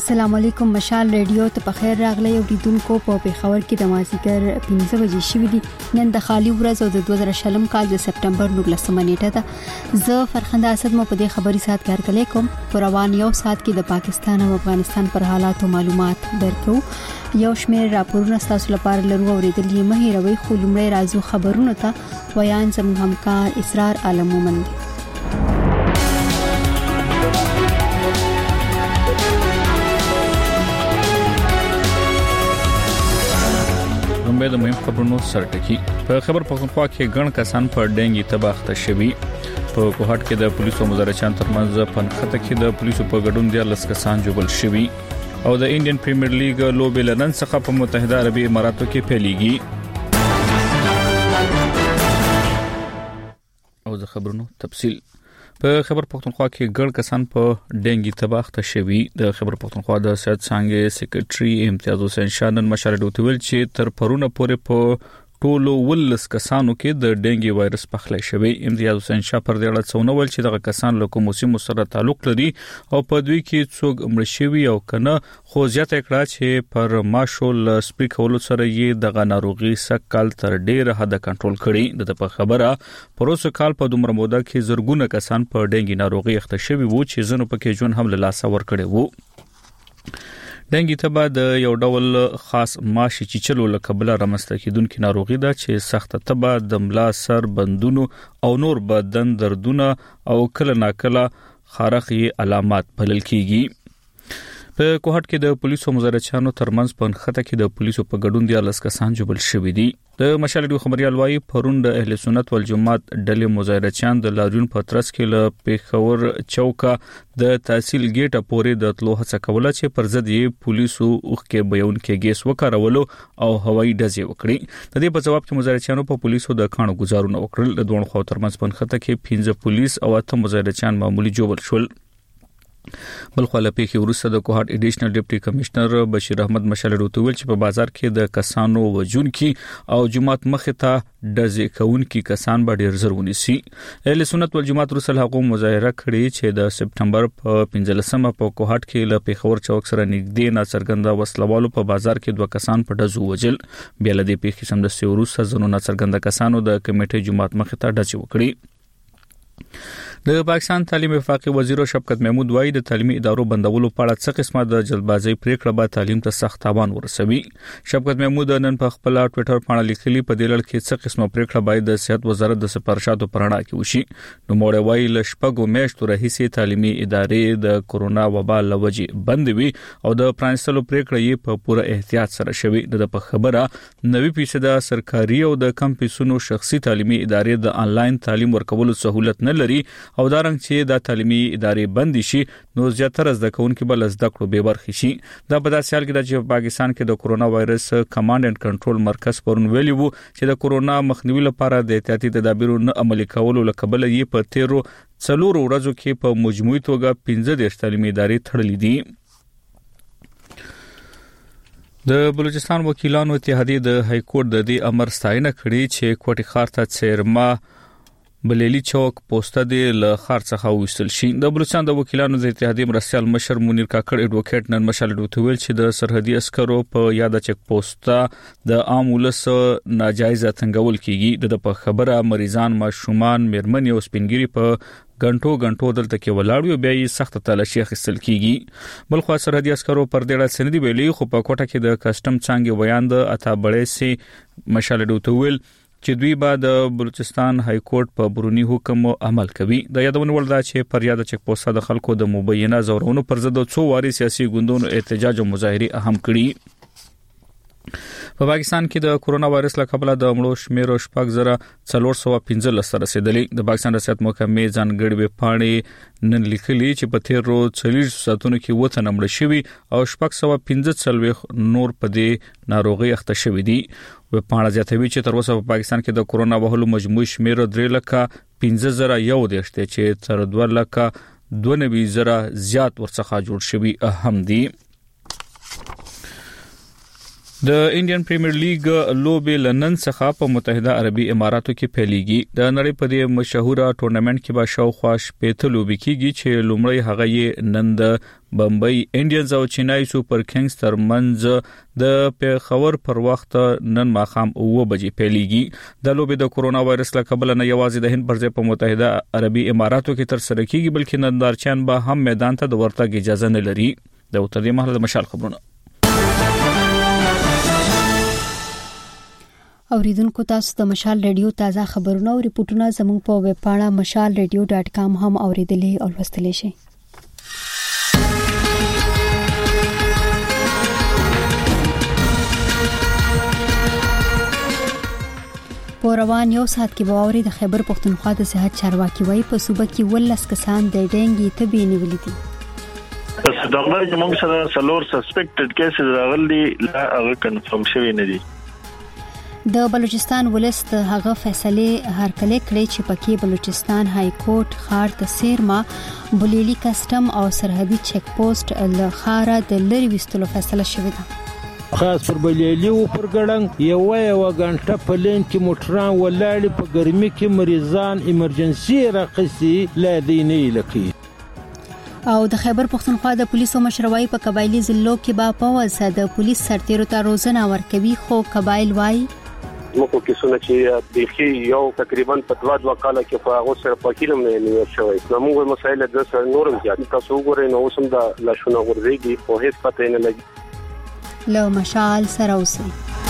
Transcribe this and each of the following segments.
السلام علیکم مشال ریډیو ته په خیر راغلی او لیدونکو په پیښور کې د مازیګر 15 بجې شوې دي. نن د خالی ورځ او د 2020 کال د سپټمبر 19 نیټه ده. زه فرخنده اسد مو په دې خبري سات کارکلې کوم. پر روان یو سات کې د پاکستان او افغانستان پر حالاتو معلومات درکو. یو شمېر راپورونه تاسو لپاره لرو اوریدلې مه هیروي. خو لومړی راځو خبرونه ته. ویان زموږ همکار اسرار عالم مومند. د مهم خبرونو سرټکی په خبر پښتونخوا کې ګڼ کسان په ډنګي تباخته شوي. په کوهټ کې د پولیسو مزارچان ترمنځ پنخته کې د پولیسو په ګډون د لس کسان جوړل شوي او د انډین پریمیر لیګ لوبې لنن څخه په متحده عربی اماراتو کې پیلېږي. او د خبرونو تفصیل په خبر پښتونخوا کې ګڼ کسان په ډنګي تباخته شوي. د خبر پښتونخوا د صحت څانګې سیکریټري امتیاز حسین شاه نن مشاهده وکړه چې تر پرونه پورې په ټولو ولس کسانو کې د ډنګي وایرس پخلی شوی. امتیاز حسین شاه پر دې اړه څونه ول چې دغه کسان له کوم موسم سره تعلق لري او په دوی کې څوک مړ شوی او کنه. خو زیاته کړه چې پر ماشول سپیکول سره یې دغه ناروغي سکل تر ډیر حد کنټرول کړي. د په خبره پروسه کال په دومره موده کې زرګونه کسان په ډنګي ناروغي اخته شوی وو چې زنه پکې ژوند هم له لاسه ور کړی وو. ډنګي تبه د یو ډول خاص ماشي چیچلو لکبل رامسته کیدونکو ناروغي ده چې سخت تبه د ملا سر بندونو او نور بدن دردونه او کله ناکله خارخي علامات بلل کیږي. په کوهټ کې د پولیسو مزارچانو ترمنځ په خطه کې د پولیسو په ګډون د لس کسان جوړل شوی دي. د مشالډو خبريال وايي پرون د اهل سنت والجماعت ډلې مزارچان د لاریون په ترڅ کې له پیښور چوکا د تحصیل ګیټه پورې د تلو هڅه کوله چې پر ضد یې پولیسو اوخکې بیان کې ګیس وکړولو او هوایي ډزې وکړي. د دې په جواب کې مزارچانو په پولیسو د کانو گزارونه وکړل. د دوه خو ترمنځ په خطه کې 15 پولیس او 8 مزارچان معمولی جوړ شول. بلخو له پیښې وروسته د کوهټ اډیشنل ډیپټي کمشنر بشیر احمد مشالډ ویل چې په بازار کې د کسانو وجونکي او جماعت مخه ته ډزې کوونکي کسان به ډیر زر ونیسي. اهل سنت والجماعت رسل حقوق مظاهره کړې چې د سپټمبر په 15مه په کوهټ کې له پیښور چوک سره نږدې ناڅرګنده وسلوالو په بازار کې دوه کسان په ډزو وجل. بیا له دې پیښې سمدستي وروسته زنو ناڅرګنده کسانو د کمیټې جماعت مخه ته ډزې وکړي. د پاکستان تعلیم وفاقي وزیر شفقت محمود وايي د تعلیمي ادارو بندولو په اړه څه قسمه د جلدبازي پریکړه به تعلیم ته سخت تاوان ورسوي. شفقت محمود نن په خپل ټوئیټر باندې لیکلي په دې لړ کې څه قسمه پریکړه باید د صحت وزارت د سفارشاتو پرانا کې وشي. نو موږ وايي ل شپږو میاشتو راهیسې تعلیمي ادارې د کورونا وبا لوجې بند وي او د پرانستلو پریکړه یې په پوره احتیاط سره شوی. د په خبره 90% سرکاري او د کم پیسونو شخصي تعلیمي ادارې د انلاین تعلیم ورکولو سہولت نه لري او دا رنګ چې د تعلیمي ادارې بند شي نو زیاتره زده کوونکي بل زده کړو به برخې شي. دا په داسې حال کې چې پاکستان کې د کورونا وایرس کمانډ اینڈ کنټرول مرکز پرون ویلي وو چې د کورونا مخنیوي لپاره د احتیاطي تدابیرو نه عملي کولو لکبل یې په 13 ورځو کې په مجموعي توګه 15 تعلیمي ادارې تړلې دي. د بلوچستان وکیلانو اتحادیه د های کورټ د دې امر ستاینه کړې چې کوټي خار ته چیرما بلیلی چوک پوسټه دی له خار څخه وستل شي. د بلوچستان د وکیلانو د اتحادیه مرستيال مشر منیر کاکړ اډوکیټ نن مشالډ ویل چې د سرحدي عسکرو په یاده چک پوسټه د عام ولس ناجایز څنګهول کیږي. د په خبره مریضان ماشومان میرمن او سپینګری په غنټو دلته کې ولاړو بیا یې سخت تلاشي اخیستل کیږي. بلخو سرحدي عسکرو پر دې اړه سندې ویلي خو په کوټه کې د کسٹم څنګه ویان د اتا بړې سي مشالډ ویل چې دوی بعد بلوچستان های کورټ په برونی حکم عمل کوي. د یادونه ولدا چې پر یاد چک پوسټه د خلکو د مبینه زورونو پر ضد څو واري سیاسي ګوندونو احتجاج او مظاهره اهم کړي. په پاکستان کې د کورونا وایرس له کبله د مړو شمیر 415 رسیدلی. د پاکستان د صحت محکمې ځانګړي وپاڼې نن لیکلي چې په 13 ساعتونو کې وته نمړ شوی او 615 نور په دې ناروغي اخته شوی دي. وپاڼه زیاتوي چې تر اوسه په پاکستان کې د کورونا وهلو مجموعي شمیر 3,15,000 دی چې تر 2,92,000 زیات ورڅخه جوړ شوی اهم دي. د انډین پریمیر لیګ لوبې لندن څخه په متحده عربي اماراتو کې پیلېږي. د نړۍ په دې مشهوره ټورنمنت کې به شاوخوا 8 لوبې کېږي چې لومړی هغه یې نن د بمبئی انډینز او چینای سوپر کنگز ترمنځ د پیښور پر وخت نن ماښام 9 بجې پیلېږي. د لوبې د کورونا وایرس له کبله نه یوازې د هند پر ځای په متحده عربي اماراتو کې تر سره کېږي بلکې نندارچیان به هم میدان ته د ورتګ اجازه نه لري. د اوتر دې مهال د مشال خبرونه اوریدونکو تاسو د مشال ریډیو تازه خبرونه او ریپورتونه زموږ په ویب پاڼه mashalradio.com هم اوریدلې او لوستلې شئ. په روان یو ساعت کې باوري د خیبر پختونخوا د صحت چارواکي وایي په صوبه کې 12 کسان د ډینګي تبې نیولې دي. پس دغه چې موږ سره سلور سسپیکټډ کیسز راغلي لا هغه کنفرم شوی نه دي. د بلوچستان ولست هغه فیصله هرکله کړې چې پکې بلوچستان های کورټ خار د سیرما بولیلی کسٹم او سرحدي چیک پوسټ له خاره د لری وستلو فیصله شوې ده. خاص پر بلیلی او پر ګړنګ یو غنټه په لین کې موټران ولاړ په ګرمي کې مریضان ایمرجنسي راقصي لادینې لکې. او د خیبر پختونخوا د پولیسو مشروي په قبایلی ضلعو کې با پوزه د پولیس سرتیرو ته روزنه ورکوي خو قبایل وایي مکو کې سونه چې د یو تقریبا په 2 کال کې په هغه سره پکینم نه شوی. موږ مسایل د سر نورم ځي تاسو وګورئ نو اوسم دا لښونه ورځيږي په هیڅ پته نه لګي. لو مشال سره اوسئ.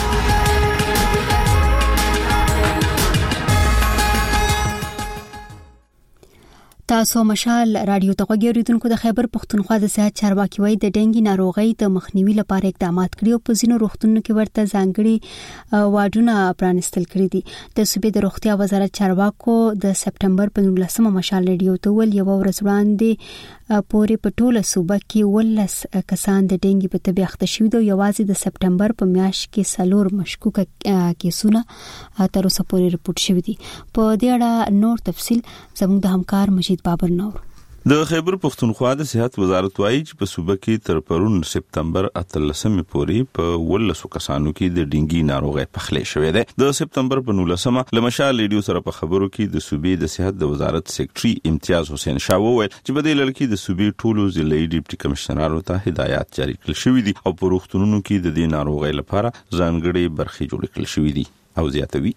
تاسو مشال رادیو ته غوړیدونکو د خیبر پختونخوا د صحت چارواکي وایي د ډینګي ناروغۍ د مخنیوي لپاره اقدامات کړي او په ځینو روغتونونو کې ورته ځانګړي واډونه پرانستل کړي دي. د صوبې د روغتیا وزارت چارواکو د سپټمبر په 19 مشال رادیو ته ول یو ورځ وړاندې پورې په ټوله صوبه کې 12 کسان د ډینګي په تبه اخته شوي دي. یوازې د سپټمبر په میاشت کې 4 مشکوک کیسونه تر اوسه پورې رپورټ شوي دي. په دې اړه نور تفصیل زموږ د همکار مجید بابر نور. د خیبر پختونخوا د صحت وزارت وایي چې په صوبه کې تر پرون سپتمبر 13 پورې په 12 کسانو کې د ډینګي ناروغي پخلې شوې ده. د سپتمبر په 19 لمشال ریډیو سره په خبرو کې د صوبې د صحت د وزارت سیکریټري امتیاز حسین شاه وویل چې په دې لړ کې د صوبې ټولو ضلعي ډیپټي کمشنرانو ته هدایات جاری کړل شوې دي او په روغتونونو کې د دې ناروغي لپاره ځانګړي برخې جوړ کړل شوې دي. او زیاتوي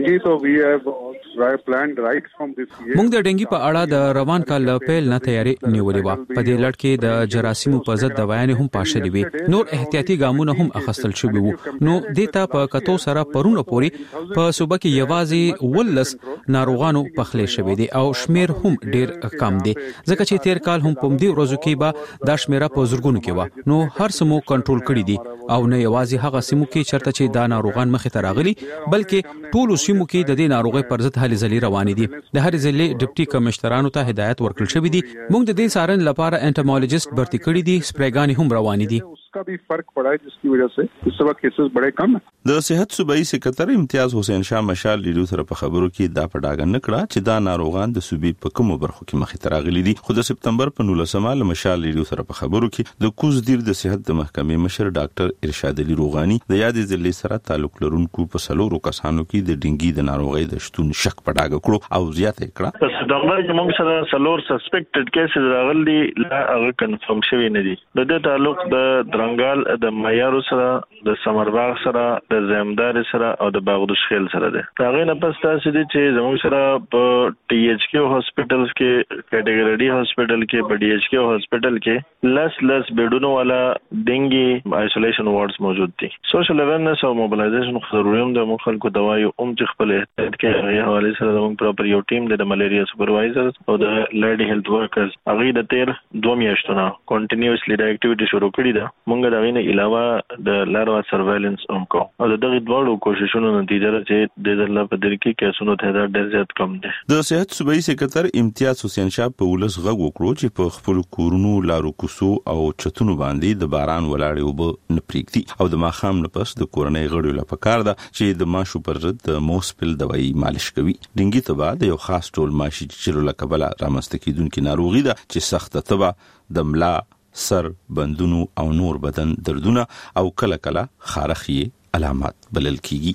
موږ د ډینګي په اړه د روان کال پیل نه تیاری نیولې و. په دې لړ کې د جراثیمو په ضد دوايانې هم پاشلې وي. نور احتیاطي ګامونه هم اخیستل شوي وو. نو دیتا په کتو سره پرونه پوري په صوبه کې یوازې 12 ناروغانو پخلې شوي دي او شمیر هم ډیر کم دي ځکه چې تیر کال هم په دې ورځو کې به دا شمیره په زورګونو کې و. نو هر سمو کنټرول کړی دي او نه یوازې هغه سیمو کې چرته چې دا ناروغان مخې ته راغلي بلکې ټول سیمو کې د دې ناروغي پر ضد هلې ځلې روانې دي. د هر ضلع ډیپټي کمشنرانو ته هدایت ورکړل شوی دي. موږ د دې سارن لپاره انټمالوجیست برتي کړی دي. سپریګانی هم روانې دي. उसका भी फर्क पड़ा है जिसकी वजह से इस वक्त केसेस बड़े कम हैं. د صحت صوبایي سکرټر امتیاز حسین شاه مشال ریډیو سره په خبرو کې دا پډاګن نکړه چې دا ناروغان د صوبې په کومو برخو کې مخې ته راغلي دي. خو د سپتمبر په 19 مشال ریډیو سره په خبرو کې د کوز دیر د صحت د محکمې مشر ډاکټر ارشاد علي روغاني د یادې ضلع سره تعلق لرونکو په 4 کسانو کې د ډینګي د ناروغي د شتون شک پډاګ کړو او زیاته کړه. پس دغه چې موږ سره سلور سسپیکټډ کیسز راغلي لا هغه کنفرم شوی نه دي. د دې تعلق د درنګال د معیار سره د سمرباغ سره د زمدار سره او د باغدوش خیل سره ده. هغه نه پس تاسو دي چې زموږ سره په ټي ایچ کیو هاسپټلز کې کیټګری ډي هاسپټل کې په ډي ایچ کیو هاسپټل کې لس بیډونو والا ډینګي آیسولیشن وارډز موجود دي. سوشل اویرنس او موبلایزیشن ضروري هم د خلکو دوايي چې خپل احتیاط کې هغه حواله سره زموږ پراپر یو ټیم د ملیریا سپروایزر او د لیډي هیلث ورکرز هغه د تیر 2 میاشتونو کنټینیوسلی د اکټیویټي شروع کړې ده. موږ دا غوښنه علاوه د لاروا سرویلنس هم کو او دغه دوړو کوششونو نتیجه راځي د دله په در کې کیسونو تعداد ډېر زیات کم دي. د صحت صوبایي سکرټر امتیاز حسین شاه په ولس غږ وکړو چې په خپل کورونو لارو کوسو او چتونو باندې د باران ولاړې وب نه پریږدي او د ماخام نه پس د کورنۍ غړو لپاره کار ده چې د ماشو پر ضد د موسپل دوايي مالش کوي. ډینګي تبا د یو خاص ټول ماشي چې لکه بل رامسته کیدونکو ناروغي ده چې سخت تبا د ملا سر، بندونو او نور بدن دردونه او کله کله خارخي علامات بلل کیږي.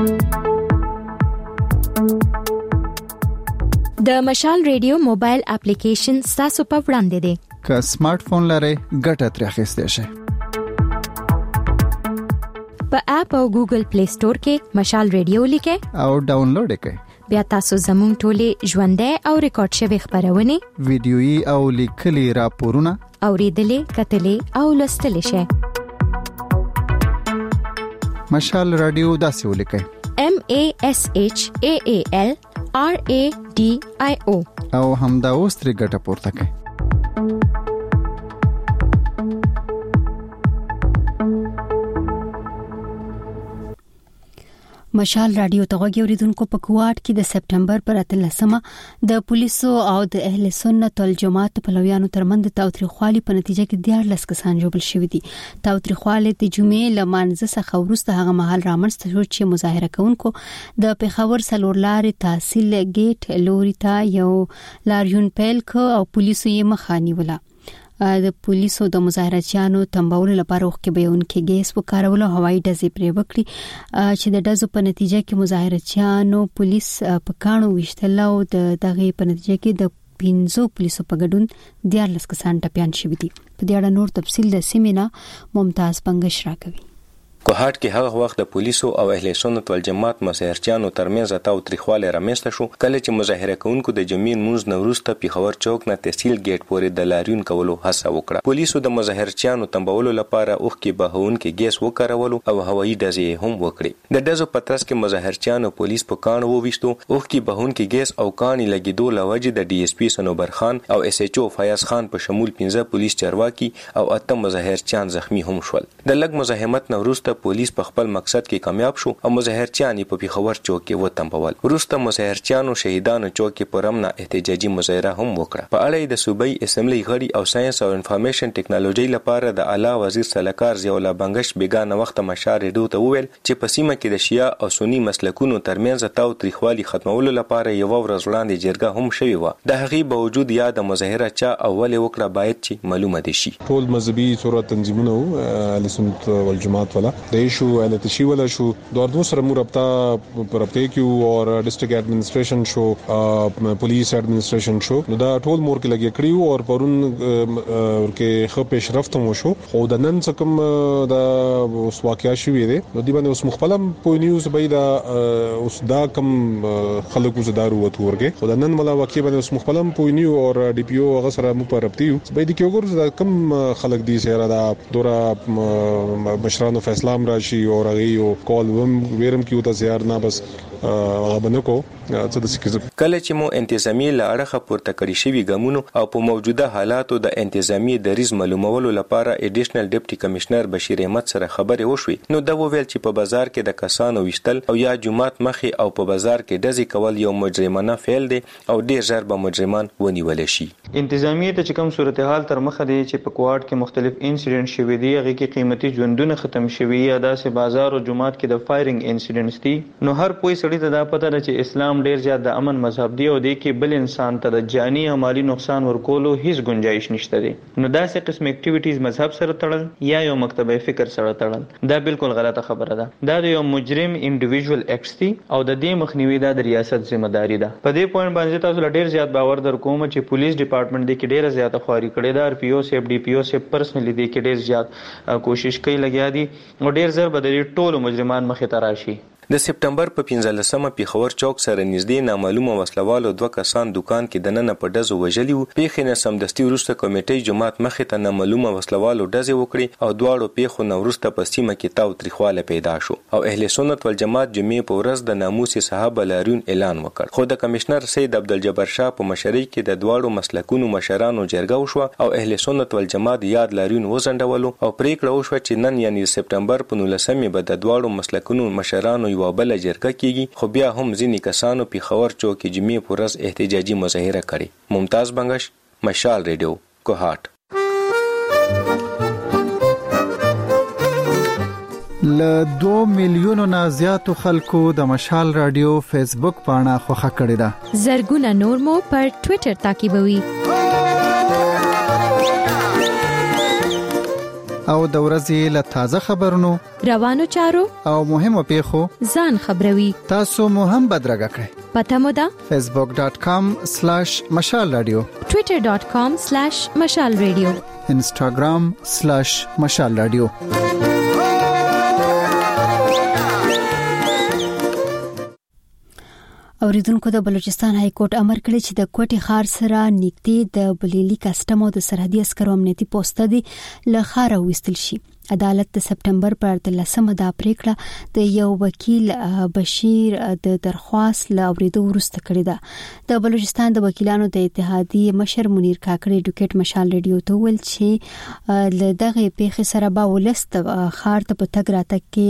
د مشال ریډیو موبایل اپلیکیشن تاسو په وړاندې دی. که سمارټ فون لرئ ګټه ترې اخیستئ شئ. په اپ او ګوګل پلی سٹور کې مشال ریډیو لیکئ او ډاونلوډ یې کړئ. بیا تاسو زموږ ټولې ژوندۍ او ریکارډ شوی خبرونه، ویډیويي او لیکلي راپورونه اوریدلې، کتلې او لوستلې شئ. مشال رادیو داسې ولیکئ: MASHAALRADIO او همدا اوس ترې ګټه پورته کړئ. مشال رادیو ته غوږی اوریدونکو په کوټ کې د سپټمبر پر 13مه د پولیسو او د اهل سنت والجماعت پلویانو ترمنځ تاوتریخوالي په نتیجه کې 14 کسان ژوبل شوي دي. تاوتریخوالي د جمعې لمانځه څخه وروسته هغه مهال رامنځته شو چې مظاهره کوونکو د پیښور څلور لارې تحصیل گیټ لوري ته یو لاریون پیل کو او پولیسو یې مخه نیوله. د پولیسو د مظاهرچیانو تنبول لپاره وخت به انکه ګیس وکارول او هوایي ډزې پرې وکړي چې د ډزو په نتیجه کې مظاهرچیانو پولیس په کانو وشتل او دغه په نتیجه کې د 15 پولیسو په ګډون 14 کسان ټپيان شوي دي. په دې اړه نور تفصیل د سیمینا ممتاز پنګش راکوي. کوهاټ کې هغه وخت د پولیسو او اهل سنت والجماعت مظاهرچیانو ترمنځ تاوتریخوالی رامنځته شو کله چې مظاهره کوونکو د جمعې منځ نوروسته پیښور چوک نه تحصیل گیټ پورې د لاریون کولو هڅه وکړه. پولیسو د مظاهرچیانو تنبولو لپاره اوښکې بهونکي ګیس وکارولو او هوایي ډزې هم وکړې. د ډزو په ترڅ کې مظاهرچیانو پولیس په کاڼو وویشتو. اوښکې بهونکي ګیس او کاڼي لګیدو له وجې د ډي اس پي صنوبر خان او اس ایچ او فیاض خان په شمول 15 پولیس چارواکي او 8 مظاهرچیان زخمی هم شول. د لږ مزاحمت نه وروسته پولیس په خپل مقصد کې کامیاب شو او مظاهرچیان په پیښور چوک کې وتنبول. وروسته مظاهرچیانو شهیدانو چوک کې پرمنه احتجاجي مظاهره هم وکړه. په اړه د صوبایي اسمبلی غړي او ساينس او انفارمیشن ټیکنالوژي لپاره د اعلی وزیر سلاکار ضیاء الله بنگش بیگانه وخت مشال ریډیو ته وویل چې په سیمه کې د شیعه او سنی مسلکونو ترمنځ تاوتریخوالي ختمولو لپاره یو ورځ وړاندې جرګه هم شوې و. د هغې باوجود یا د مظاهره چا اول وکړه باید چې معلومه دي شي. ټول مذهبي صورت تنظیمونه اهل سنت والجماعت والا دیشو التشی ولا شو دوردو سره مو رابطه کیو اور ډسټریکټ ایڈمنسټریشن شو پولیس ایڈمنسټریشن شو نو دا ټول مور کې لګي کړیو اور پرون ورکه خو پیشرفت مو شو خو د نن څکم دا اوس واقعیا شوې ده نو دی باندې اوس مخبلم په نیوز بيدا اوس دا کم خلکو زدارو وته ورګه خو د نن ملا واقعي باندې اوس مخبلم په نیو اور ډي پی او هغه سره مو پر رابطیو بيد کې وګور دا کم خلک دي سره دا دورا مشرانو فیصله راشي اور غيو کول ويرم کیو ته زیار نه بس غبنکو کله چې مو انتظامی لارخه پورته کړی شوی ګامونو او په موجوده حالاتو د انتظامی دریز معلومولو لپاره اډیشنل ډیپټي کمشنر بشیر احمد سره خبرې وشوي نو دا وویل چې په بازار کې د کسانو وشتل او یا جمعات مخې او په بازار کې ډزې کول یو مجرمانه فعل دی او ډیر ژر به مجرمان ونیول شي. انتظامی ته چې کوم صورتحال تر مخه دی چې په کوارټ کې مختلف انسیډنټ شوي دي هغه کې قیمتي ژوندونه ختم شوي یا داسې بازار او جمعات کې د فایرینګ انسیډنټس دي نو هر پوي سړی ته دا پته ده چې اسلام ډیر زیات د امن مذهب دی او د کې بل انسان ته د جانی او مالی نقصان ورکولو هیڅ گنجائش نشته دی نو داسې قسم اکټیویټیز مذهب سره تړل یا یو مکتبه فکر سره تړل دا بالکل غلطه خبره ده. دا یو مجرم انډیویډوال اکټس دی او د دې مخنیوي د ریاست ذمہ داری ده. په دې پوینټ باندې تاسو ډیر زیات باور درکوم چې پولیس ډپارټمنټ د کې ډیر زیات خواري کړې ده. پی او سی ډي پی او سی پرسنلی د کې ډیر زیات کوشش کوي لګیا دي او ډیر زر بدلی ټول مجرمان مخې ته راشي. د سپټمبر په 15مه پیښور چوک سره نږدې نامعلومه وسلوالو 2 کسان دکان کې دننه په ډزو وژلي وو. پیښې نه سمدستي وروسته کمیټې جماعت مخې ته نامعلومه وسلوالو ډزې وکړي او دواړو پیښو نه وروسته په سیمه کې تاوتریخوالی پیدا شو او اهل سنت والجماعت جمعې په ورځ د ناموس صحابه لاریون اعلان وکړ. خو د کمشنر سید عبدالجبار شاه په مشرۍ کې د دواړو مسلکونو مشرانو جرګه وشوه او اهل سنت والجماعت یاد لاریون وزنډولو او پریکړه وشوه چې نن یعنی سپټمبر په 19مه به د دواړو مسلکونو مشرانو یو بل جرګه کیږي. خو بیا هم ځینې کسانو پیښور چوک کې جمعې په ورځ احتجاجي مظاهره کړې. ممتاز بنگش، مشال ریډیو، کوهاټ. له 2 میلیونو نه زیاتو خلکو د مشال رادیو فیسبوک پاڼه خوښه کړې ده. زرګونه نور مو پر ټوئیټر تعقیبوي. او د ورځې له تازه خبرونو روانو چارو او مهمو پیښو ځان خبروي. تاسو مو هم بدرګه کړئ. پته مو ده facebook.com/مشال رادیو، twitter.com/مشال رادیو، instagram/مشال رادیو. اوریدونکو د بلوچستان های کورټ امر کړی چې د کوټي خار سره نږدې د بلیلی کسټم او د سرحدي عسکرو امنیتي پوسټ دی له خاره وستل شي. عدالت د سپټمبر پر 13 دا پریکړه د یو وکیل بشیر د درخواست له اوریدو وروسته کړې ده. د بلوچستان د وکیلانو د اتحادیې مشر منیر کاکړ ایډوکیټ مشال رادیو ته ویل چې له دغه پیښې سره به ولست خار ته په تګ راتګ کې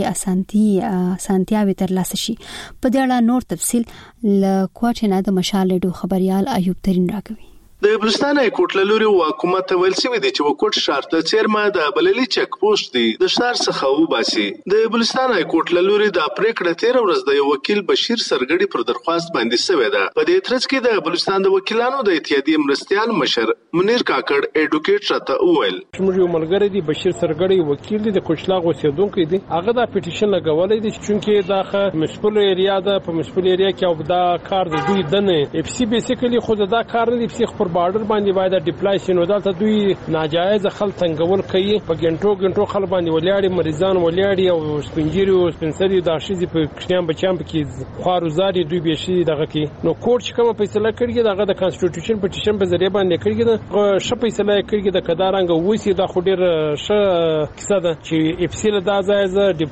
اسانتیاوي ترلاسه شي. په دې اړه نور تفصیل له کوټه نه د مشال رادیو خبريال ایوب ترين راکوي. د بلوچستان های کورټ له لوري حکومت ویل شوی دی چې وکوټ شهر د چیرمه د بللی چک پوسټ دی د شهر څخه وباسي. د بلوچستان های کورټ له لوري د پریکړه 13 ورځ د یو وکیل بشیر سرګړي پر درخواست باندې شوی ده. په دې ترڅ کې د بلوچستان د وکیلانو د اتحادیې مرستيال مشر منیر کاکړ ایډوکیټ راته وویل موږ یو ملګری دی بشیر سرګړي وکیل دی د کوچلاغ اوسیدونکو دی. هغه دا پټیشن لګولې دي چې دا مسپل ایریا ده په مسپل ایریا کې او دا کار د دوی دنه اف سی بیسیکلی خود دا کار نه دی په بارډر باندې باید ډیپلای شي. نو دلته دوی ناجایز خلک څنګهول کوي په ګنټو خلک باندې ولیاړي مریضان ولیاړي او سپنجيري او سپنسري د شيزي په کښتیان بچام کې خوارزاري دوی به شي دغه کې. نو کورټ چې کومه فیصله کړي دغه د کانسټیټیوشن پټیشن په ذریعہ باندې کړي دا ش فیصله کړي د کدارنګ وسی دا خو ډیر ش کیسه ده چې اف سی له دا ځای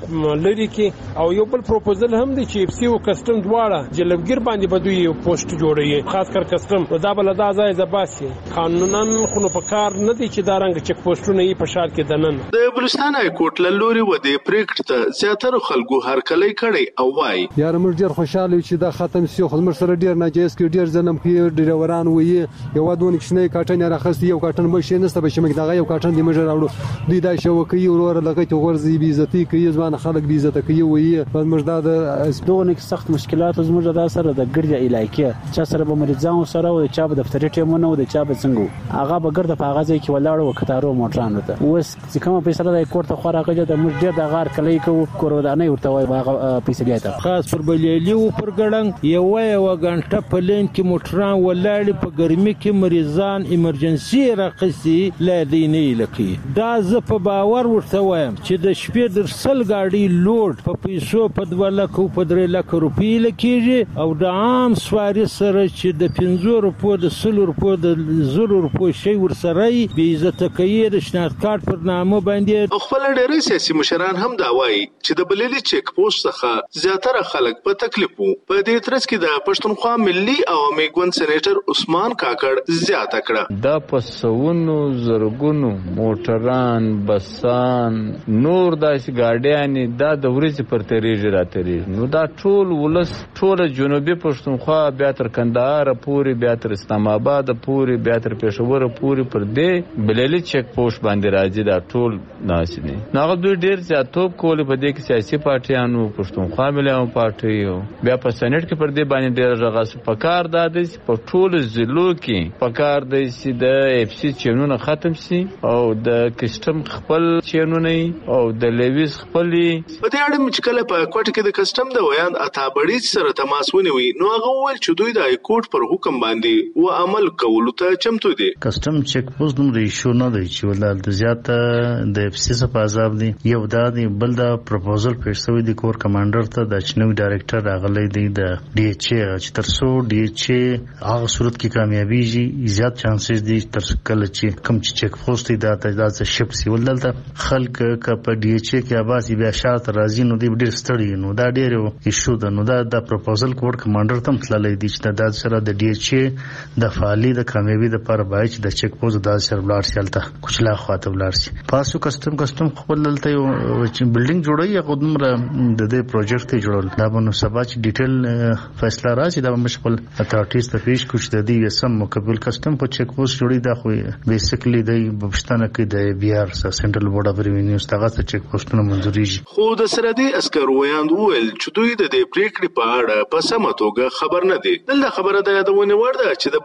لري کې او یو بل پروپوزل هم دی چې اف سی او کسٹم دواړه جلبګر باندې بدوي پوسټ جوړي خاص کر کسٹم دا بل دا ځای باسي قانونن خو په کار نه دي چې دا رنګ چک پوسټونه یې په شار کې دنن. د بلوچستان های کورټ له لوري و د پریکړه ته زیاتره خلکو هرکلی کړي او وای یار موږ ډیر خوشاله چې دا ختم شي. خو موږ سره ډیر ناجایز کې ډیر ځنم کې ډیروران وې یو دونه کښنه کاټن راخستي یو کاټن مشه نسته به شمک دغه یو کاټن دی موږ راوړو دوی دا شو کوي ورور لګي ته غورځي بي عزتي کوي ځوان خلک بي عزت کوي وې په موږ دا دونه سخت مشکلات زموږ دا سره د ګرځي علاقې چې سره به مریضانو سره او چا به دفتري ټیمونه او د چا به څنګه هغه به ګرځي په هغه ځای کې ولاړ او کتارو موټرانو ته اوس چې کومه فیصله د کورټ ته خوراغه د موږ ډیر د غار کلی کو کورودانه ورته وای هغه فیصله ته خاص پر بلیلی او پر ګړنګ یو غنټه په لین کې موټران ولاړ په ګرمي کې مریضان ایمرجنسي راقصي لادینې لکې دا ز په باور ورته وایم چې د شپې در سل گاډي لوډ په پیسو په 2 لک او په 3 لک روپۍ لکېږي او د عام سواري سره چې د 500 روپو د 100 روپو د 0 روپو شی ورسره بي عزت کوي د شناخت کارت پر نامه باندې. خپل ډېری سیاسي مشران هم دا وایي چې د بلیلی چک پوسټ څخه زیاتره خلک په تکلیف وو. په دې ترڅ کې د پښتونخوا ملي عوامي ګوند سېنیټر عثمان کاکړ زیاته کړه دا پسونو زرګونو موټران بسان نور داسې ګاډیان دا د ورځې پر تریږي راتریږي. نو دا ټول ولس ټول جنوبي پښتونخوا بیا تر کندهار پورې بیا تر اسلام آباد پورې بیا تر پېښور پورې پر دې بلیلی چک پوسټ باندې راځي. دا ټول ناشې نه هغه دوی ډیر زیاتوب کول په دې کې سیاسي پارټیانو پښتونخوا ملي پارټي بیا په سېنات کې پر دې باندې ډیر ژغاس پکار دادې په ټول ضلعو کې پکار دې چې د اف سی چینونه ختم شي او د کسٹم خپل چینونه او د لیویس خپلې. په دې اړه چې کله په کوټ کې د کسٹم د ویان اتا بړی سره تماس ونیوي نو هغه ول چې دوی د کوټ پر حکم باندې و عمل کولو ته چمتو دي. کسٹم چک پوسټ دومره ایشو نه دی چې ولال د زیاته د اف سی څخه عذاب دي. یو دا دی بل دا پروپوزل پیش شوی دی کور کمانډر ته د چنوي ډایریکټر راغلی دی د ډي ایچ ای چې ترسو ډي ایچ ای هغه صورت کې کامیابی جی زیات چانسز دي تر کله چې کم چک پوسټ دی دا شپ سی ولل خلک ک په ډي ایچ ای کې آباسي بیا شاته راځي نو دی ډیر ستړي نو دا ډیر ایشو ده. نو دا د پروپوزل کور کمانډر تم تللی دی چې د سره د ډي ایچ ای د فعالی د کامیابی د پر بای چې د چک پوسټ د سر بلار سیالته کوچلا خواته بلار سي پاسو کسٹم خپل دلته یو بلډینګ جوړي قدم د دې پروجیکټ ته جوړول دا بنو سبا چې ډیټیل فیصله راځي دا مشغل اتارټیز ته پیش کوش د دې سم مقبل کسٹم په چک پوسټ جوړي دا خو بیسیکلی د بشتنه کې د بي ار سنټرل بورډ اف ریوینیو ستغه چک پوسټونه منځوري خو د سرحدي عسکرو ویاند ویل چې دوی د دې پریکړې په اړه په سمه توګه خبر نه دي. دلته خبره ده یادونه ورده چې د بلیلی پر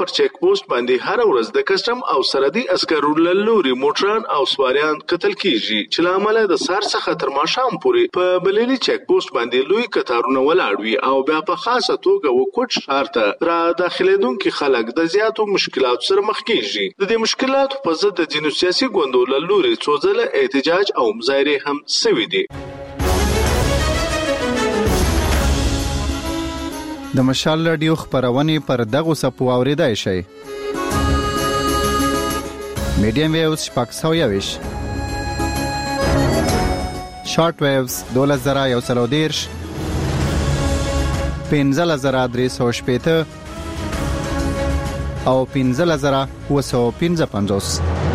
پیښور چیک پوسټ باندې هر ورځ د کسټم او سرحدي عسکرو لوري موټران او سواریان قتل کیږي چې لامل د سار څخه تر ماښام پورې په بللي چیک پوسټ باندې لوی کتارونه ولاړ وي او بیا په خاصه توګه وکوټ ښار ته را داخليدونکو خلک د زیاتو مشکلاتو سره مخ کیږي. د دې مشکلاتو په ضد د جنوب سیاسي ګوندو لوري څو ځله احتجاج او مظاهره هم شوي دي. د مشال رادیو خبرونه پر دغه سپو اوریدای شي. میډیم ویوز شپږ شارټ ویوز 2110 15350 او 15755.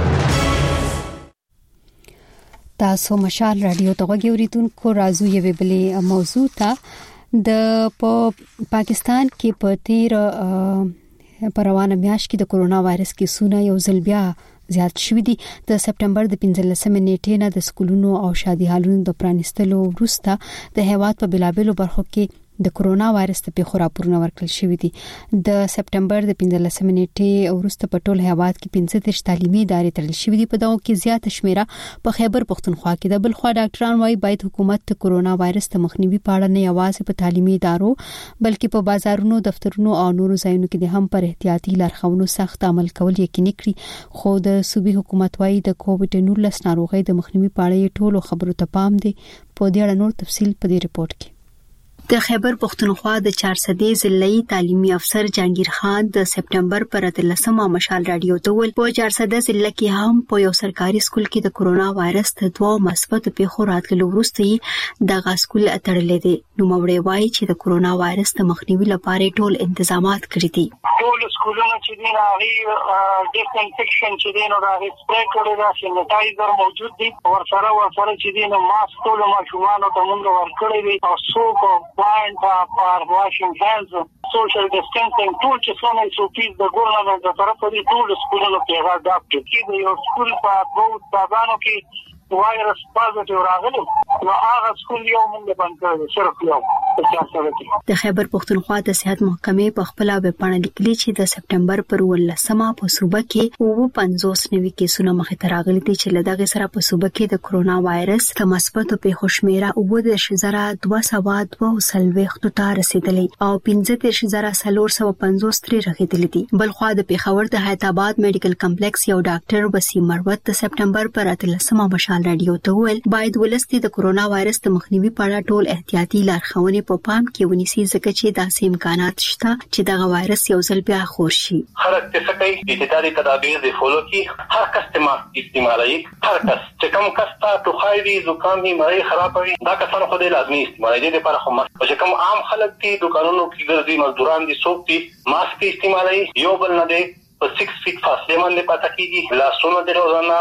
تاسو مشال رادیو ته وګورئ رازو یو بلې موضوع ته د پاکستان کې په تیر پروانه میاشت کې د کورونا وایرس کیسونه یو ځل بیا زیات شوي دي. د سپټمبر د 15 نیټې نه د سکولونو او شادي هالونو د پرانیستلو وروسته د هیواد په بلابلو برخو کې د کورونا وایرس په پیښو راپورونه ورکړل شوي دي. د سپټمبر د 15 نیټې وروسته په ټول هیواد کې 35 تعلیمي ادارې تړل شوي دي. په دغه کې زیاته شمیره په خیبر پښتونخوا کې ده. بل خو ډاکټران وايي باید حکومت د کورونا وایرس ته مخنیوي پاړه نه یوازې په تعلیمي ادارو بلکې په بازارونو، دفترونو او نورو ځایونو کې هم پر احتیاطي لارښوونو سخت عمل کول یقیني کړي. خو د صوبې حکومت وايي د کووډ-19 ناروغۍ د مخنیوي پاړه ټولو خبرو ته پام دی. په دې اړه نور تفصیل په دې ریپورت کې. د خیبر پښتونخوا د 400 ضلعي تعلیمي افسر جهانگیر خان د سپټمبر پر 13 مشال رادیو ته ول په 400 ضلع کې هم په یو سرکاري سکول کې د کورونا وایرس د دوه مثبت پیښو راتلو وروسته د غاسکول اتړلې دي. نو موري وایي چې د کورونا وایرس د مخنیوي لپاره ټول تنظیمات کړی دي. ټول سکولونه چې دي هغه ډیس انفیکشن چې دي نو هغه سپری کړی دا سینیټایزر موجود دي ورسره چې دي نو ماسک ټول ماشومان ته موږ ورکړی دي او څوک پاینټ پر واشینګ هاندز سوشل ډیسټنسینګ ټول چې څونه سوپیز د ګورنمنت طرف ته ټول سکولونو کې هغه ډاکټر کې یو سکول په دوه ځانو کې وایرس پازټیو راغلی نو هغه سکول یو موږ بند کړو صرف یو. د خیبر پښتونخوا د صحت محکمې په خپل ویب پاڼه لیکلي چې د سپټمبر پر 18 په صوبه کې 50 نوي کیسونه مخې ته راغلي دي چې لدغه سره په صوبه کې د کورونا وایرس د مثبت پیښو شمیره 92,242 ته رسیدلې او 15,450 تر رسیدلې دي. بلخو د پیښور د حیات آباد میډیکل کمپلیکس یو ډاکټر وسیم مروت د سپټمبر پر 13 مشال رادیو ته ویل باید ولستي د کورونا وایرس د مخنیوي په اړه ټول احتیاطي لارښوونې په پام کې ونیسي ځکه چې داسې امکانات شته چې دغه وایرس یو ځل بیا خور شي. خلک څه کوي احتیاطي تدابیر د فولو کې هر کس استعمالوي هر کس چې کوم کس ته ټوخی زکام مری خراب وي دا کسان خو دې لازمي استعمالوي دي لپاره خو چې کوم عام خلک دي دکانونو کې ګرځي مزدوران دي څوک دي ماسک استعمالوي یو بل نه دي په 6 فیټ فاصله باندې پاتې کیږي لاسونه د روزانه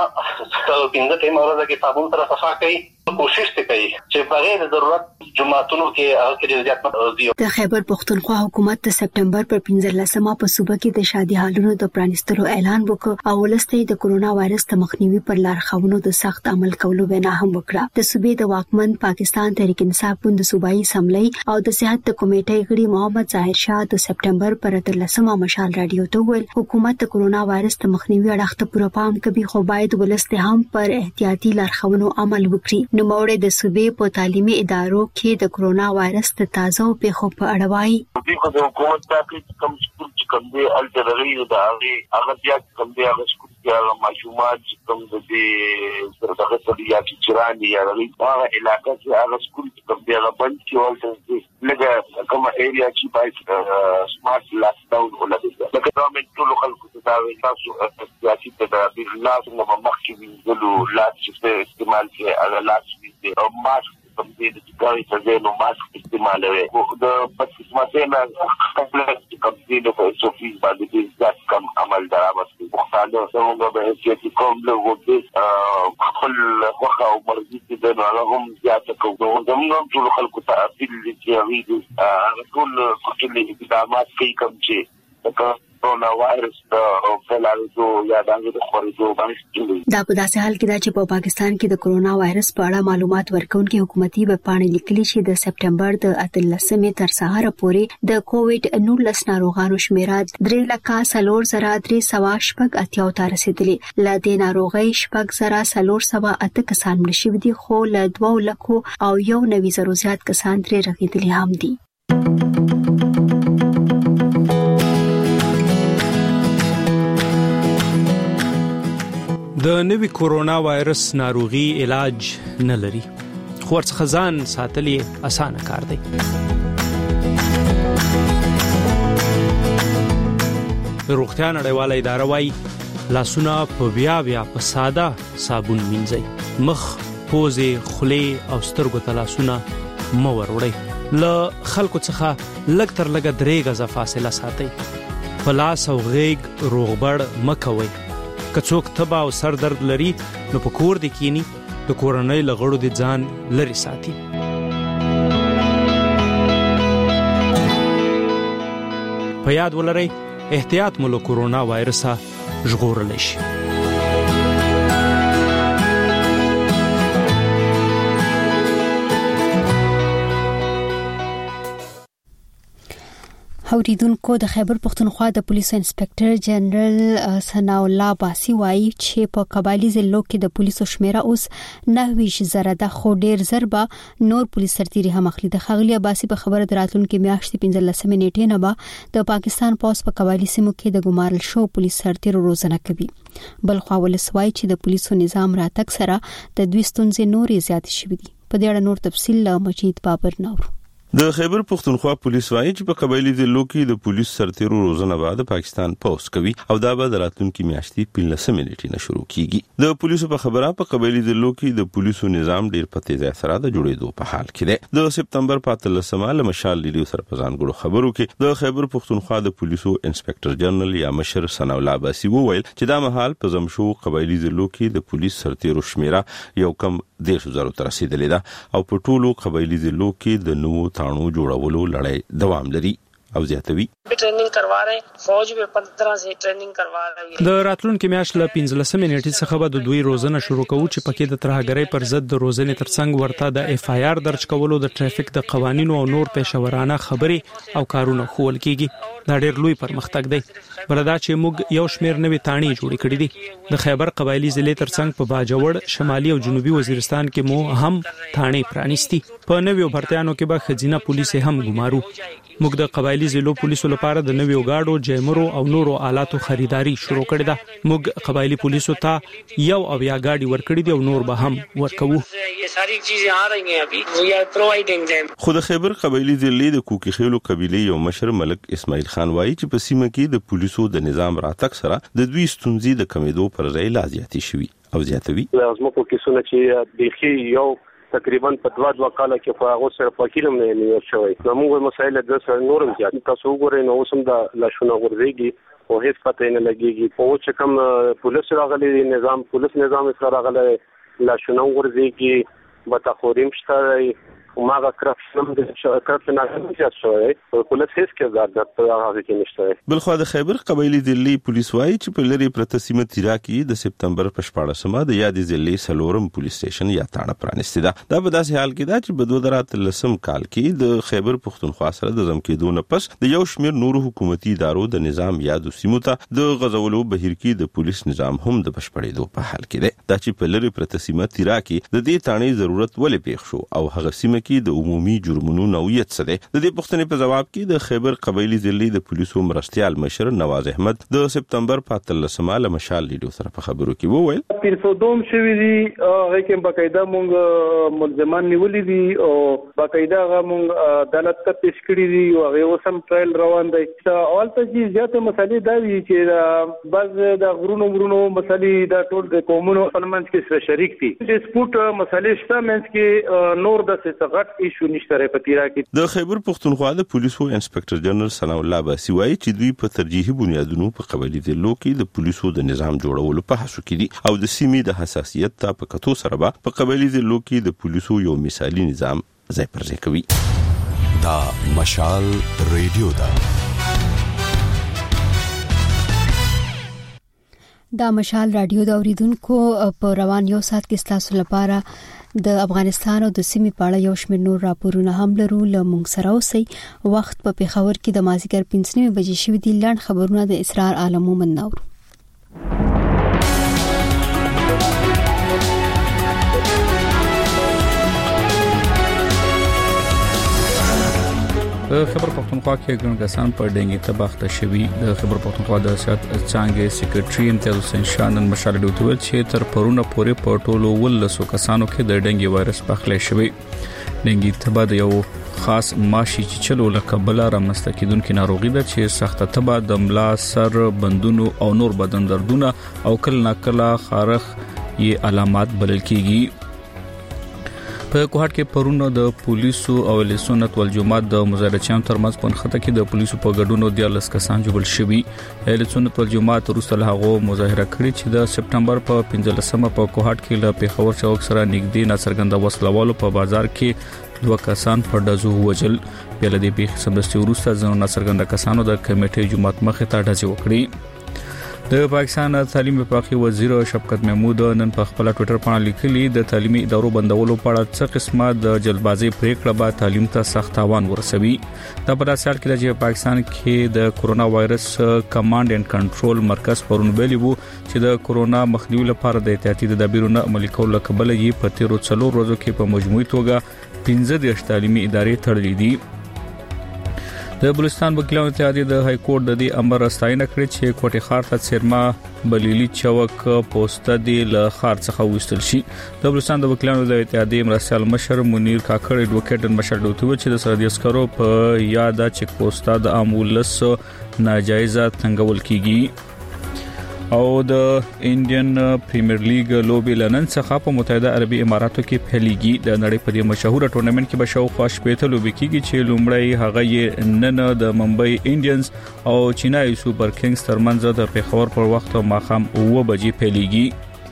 15 ورځې کې صابون سره صفا کوي کوشش کوي چې بغیر ضرورت جمعهتونو کې هغه کې زیات متوازی. د خیبر پښتونخوا حکومت د سپټمبر پر 15 په صوبه کې د شادي هالونو د پرانیستلو اعلان وکړ او ولسته د کورونا وایرس د مخنیوي پر لارښوونو د سخت عمل کولو وینا هم وکړه. د صوبې د واکمن پاکستان تحریک انصاف ګوند صوبایي اسمبلی او د صحت د کمیټې غړي محمد ظاهر شاه د سپټمبر پر 13 مشال رادیو ته ویل حکومت د کورونا وایرس د مخنیوي اړه ته پوره پام کوي خو باید ولسته هم پر احتیاطي لارښوونو عمل وکړي. نو موړې د صوبې په تعلیمي ادارو کې د کورونا وایرس د تازه پیښو په اړه وایي د حکومت تاکید کوم چې کوم دی الټرغي د هغه بیا کوم دی هغه چې معلومات کوم د سره دغه یا چې چرانی یا هغه علاقې چې هغه سکول کوم دی هغه بند کې ولته لږه کوم ایریا چې باید سمارټ لاک ډاون ولګي لکه ګورنمنت ټول خلکو ته دا تاسو سیاسي تدابیر لازم نه مخکې وینځلو لاک چې استعمال کې هغه لاک او ماسک کوم دې د ګاډي ته نو ماسک استعمالوي د پاتې کمپلیکس کوم دې په سوفیز باندې ځات کم عمل درامت مختلف څنګه به چې کوم له وګړي خپل وخت او مرضی دې نه هم زیاته کوو زموږ ټول خلکو ته اپیل چې هغه ټول اقدامات کوي کوم چې کورونا وایرس د بلارو یا د خوريدو باندې دا په داسې حال کې دا چې په پاکستان کې د کورونا وایرس په اړه معلومات ورکونکي حکومتي ویبپاڼې لیکلي چې د سپټمبر د 18 تر سهار پورې د کووډ-19 ناروغانو شمیره 3,4,388 ته رسیدلې. له دې ناروغۍ 4,408 کسان مړ شوي دي، خو له 2,01,000 زیات کسان ترې رغېدلي هم دي. د نوي کورونا وایرس ناروغي علاج نه لري، خو ورڅخه ځان ساتل یې اسانه کار دی. روغتیا نړیواله اداره وايي لاسونه په بیا په ساده صابون مینځئ، مخ، پوزې، خولې او سترګو ته لاسونه مه وروړئ. له خلکو څخه لږ تر لږه 3 غزه فاصله ساتئ. په لاس او غېږ روغبړ مه کوئ. که څوک تبه او سر درد لري نو په کور دې کینی، د کورنۍ له غړو دې ځان لري ساتي. په یاد ولرئ احتیاط مو له کورونا وایرسه ژغورلی شي. اوریدونکو، د خیبر پختونخوا د پولیسو انسپکټر جنرال ثناء الله باسي وایي چې په قبایلی ضلعو کې د پولیسو شمیره اوس 9,000 ده، خو ډیر زر به نور پولیس سرتیري هم اخلي. د ښاغلي عباسي په خبره دراتلونکو میاشتې 15 نیټې نه به د پاکستان پولیس په قبایلی سیمو کې د ګمارل شو پولیس سرتیرو روزنه کوي. بل خو ولسوای چې د پولیسو نظام راتګ سره د دوی ستونزې نورې زیاتې شوې دي. په دې اړه نور تفصیل له مجید بابر نور. د خیبر پختونخوا پولیس وايي چې په قبایلی ضلعو کې د پولیس سرتیرو روزنه بعد پاکستان پولیس کوي او دا به دراتونکو میاشتې 15 نیټې نه شروع کیږي. د پولیسو په خبره په قبایلی ضلعو کې د پولیسو نظام ډیر په تیزه سره د جوړېدو په حال کې دی. د سپتمبر 15 له مشال لیډیو سره په ځانګړو خبرو کې د خیبر پختونخوا د پولیسو انسپکټر جنرال یا مشر ثناء الله باسي وویل چې دا مهال په زمشو قبایلی ضلعو کې د پولیس سرتیرو شمیره یو کم 1,000 ته رسیدلې ده او په ټولو قبایلی ضلعو کې د نوو تانو جوړولو لړۍ دوام لري او زیاتوي. ټریننګ کروا رہے فوج به 15 سے ټریننګ کروا رہی. د راتلونکو میاشت له 15 نیټې څخه به د دوی روزنه شروع کوو چې پکې د ترهګرۍ پر ضد د روزنې ترڅنګ ورته د FIR درج کولو، د ټریفیک د قوانینو او نور پېښورانه خبرې او کارونه خول کیږي. دا ډېر لوی پرمختګ دی. بلدا چې موږ یو شمیر نوې تانی جوړې کړې دي. د خیبر قبایلی ضلع ترڅنګ په باجوړ، شمالي او جنوبي وزیرستان کې مو هم تانی پرانیستي. په نویو برتیانو کې به خزینه پولیس هم ګمارو. موږ د قبایلی ضلعو پولیسو لپاره د نویو گاډو، جیمرو او نورو آلاتو خریداري شروع کړې ده. موږ قبایلی پولیسو ته یو او یا گاډي ورکړې دي او نور به هم ورکوو. یہ ساری چیزیں آ رہی ہیں ابھی وی آر پرووایډینګ دیم. خو د خیبر قبایلی ضلع د کوکی خیلو قبيله یو مشر ملک اسماعیل خان وایي چې په سیمه کې د پولیسو د نظام راتګ سره د دوی ستونزې د کمیدو پر ځای لا زیاتې شوي او زیاتوي. لازم کو کې سونه چې د یو تقریبا په 2 کال کې په هغه سره پاکیلم نه نیول شوی. نو موږ مسایل د سره نورم زیات تاسو وګورئ نو اوسم د لاشونه ورځيږي او هیڅ پته نه لګيږي. او چې کوم پولیس راغلي نظام سره راغلي لاشونه ورځيږي بتاخوریم شته ماغه کرپشن د کرپشن نه شوی پولیس هیڅ کې زیادت هغه کې نشته. بلخو د خیبر قبایلی ضلع پولیس وايي چې په لری پرتسمه تیرا کې د سپتمبر په 14مه د یادې ضلع سلورم پولیس سټیشن یا تاړه پرانستی ده. دا په داسې حال کې ده چې په 2013 کال کې د خیبر پختونخوا سره د زمکېدو نه پس د یو شمیر نورو حکومتي ادارو د نظام یادو سیمو ته د غزولو بهیر کې د پولیس نظام هم د بشپړېدو په حال کې ده. دا چې په لری پرتسمه تیرا کې د دې تاڼې ضرورت ولې پیښ شو او هغه سیمه کې د عمومي جرمونو نوعیت څه دی. د دې پوښتنې په جواب کې د خیبر قبایلی ضلع د پولیسو مرستيال مشر نواز احمد د سپتمبر 15 له مشال لیډیو سره په خبرو کې وویل 302 شوی دی هغه کې باقاعده مونږ ملزمان نیولې دي او باقاعده هغه مونږ عدالت ته پیش کړی دي او هغه اوسم ټرایل روان دی. اول ته چې زیاته مسالې دا دي چې بعض د غرونو مسالې دا ټول د قومونو فلمنس کې شریک دي. ډیسپوټ مسالې شته منځ کې نور د څه ایشو نشته په تیرا کې. د خیبر پختونخوا د پولیسو انسپکټر جنرال ثناء الله باسي وایي چې دوی په ترجیحي بنیادونو په قبایلی ضلعو کې د پولیسو د نظام جوړولو په هڅه کې دي او د سیمې د حساسیت ته په کتو سره په قبایلی ضلعو کې د پولیسو یو مثالی نظام ځای پر ځای کوي. دا مشال ریډیو دا دا مشال رادیو د اوریدونکو په روان یو سات کې تاسو لپاره د افغانستان او د سیمې په اړه یو شمېر نور راپورونه هم لرو. له موږ سره اوسئ. وخت په پیښور کې د مازیګر 5 بجې شوي دي. لاندې خبرونه د اسرار عالم مومن نور. خبر پښتونخوا کې ګڼ کسان په ډنګي تباخته شوي. د خبر پښتونخوا د سیاست څنګه سیکریټري امتیاز حسین شانن مشال ډوتول چې تر پرونه پورې په ټولو ولسو کسانو کې د ډنګي وایرس پخلې شوی. ډنګي تبا د یو خاص ماشي چې چلو لکبل رامنځته کیدونکو ناروغي ده چې سخته تبا د ملا سر بندونو او نور بدن دردونه او کله ناکله خارخ یې علامات بلل کیږي. په کوهاټ کې پرونه د پولیسو او لسنت والجماعت د مظاهرچیانو ترمنځ په خطه کې د پولیسو په ګډون 14 کسان جوړ شوي. لسنت والجماعت وروسته له هغه مظاهره کړې چې د سپټمبر په 15مه په کوهاټ کې له پیښور چوک سره نږدې ناڅرګنده وسلوالو په بازار کې 2 کسان په ډزو وجل. بل د پیښې سمدستي وروسته ځینو ناڅرګنده کسانو د کمیټې جماعت مخې ته ډزې وکړې. د پاکستان تعلیم وفاقي وزیر شفقت محمود نن په خپل ټوئیټر باندې لیکلي د تعلیمي ادارو بندولو په اړه څه قسمه د جلبازي پریکړه به تعلیم ته سخت تاوان ورسوي. دا په داسې حال کې چې پاکستان کې د کورونا وایرس کمانډ اینڈ کنټرول مرکز پرون ویلي وو چې د کورونا مخنیوي لپاره د احتیاطي تدابیرونو عملي کول کبل یې په تیرو 4 ورځو کې په مجموعي توګه 15 تعلیمي ادارې تړلې دي. د بلوچستان وکیلانو اتحادیه د های کورټ د دې امر ستاینه کړې چې کوټه خار ته سرما بلیلی چوک پوسټ دی له خار څخه وستل شي. د بلوچستان د وکیلانو د اتحادیه مرسل مشر منیر کاکړ ایډوکیټ مشر دوتوي چې د سرحدي عسکرو په یاده چک پوسټ د امولس ناجایزه تنګول کیږي. او د انډین پریمیر لیګ لوبي لنن څخه په متحده عربي اماراتو کې پهليږي. د نړۍ په دې مشهور ټورنمنت کې به شاوخوا 15 لوبي کیږي چې لومړی هغه یې نن د ممبئی انډینز او چینای سوپر کینګز ترمنځ د پیښور پر وخت ماخام 9 بجې پهليږي.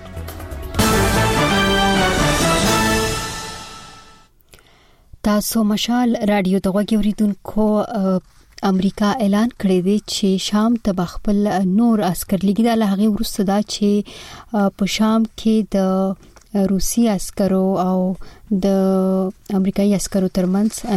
تاسو مشال رادیو دغه اوریدونکو امریکا اعلان کړی دی چې شام ته خپل نور عسكر لګیدل. هغه ورسته دا چې په شام کې د روسي عسکرو او د امریکایي عسکرو ترمنځ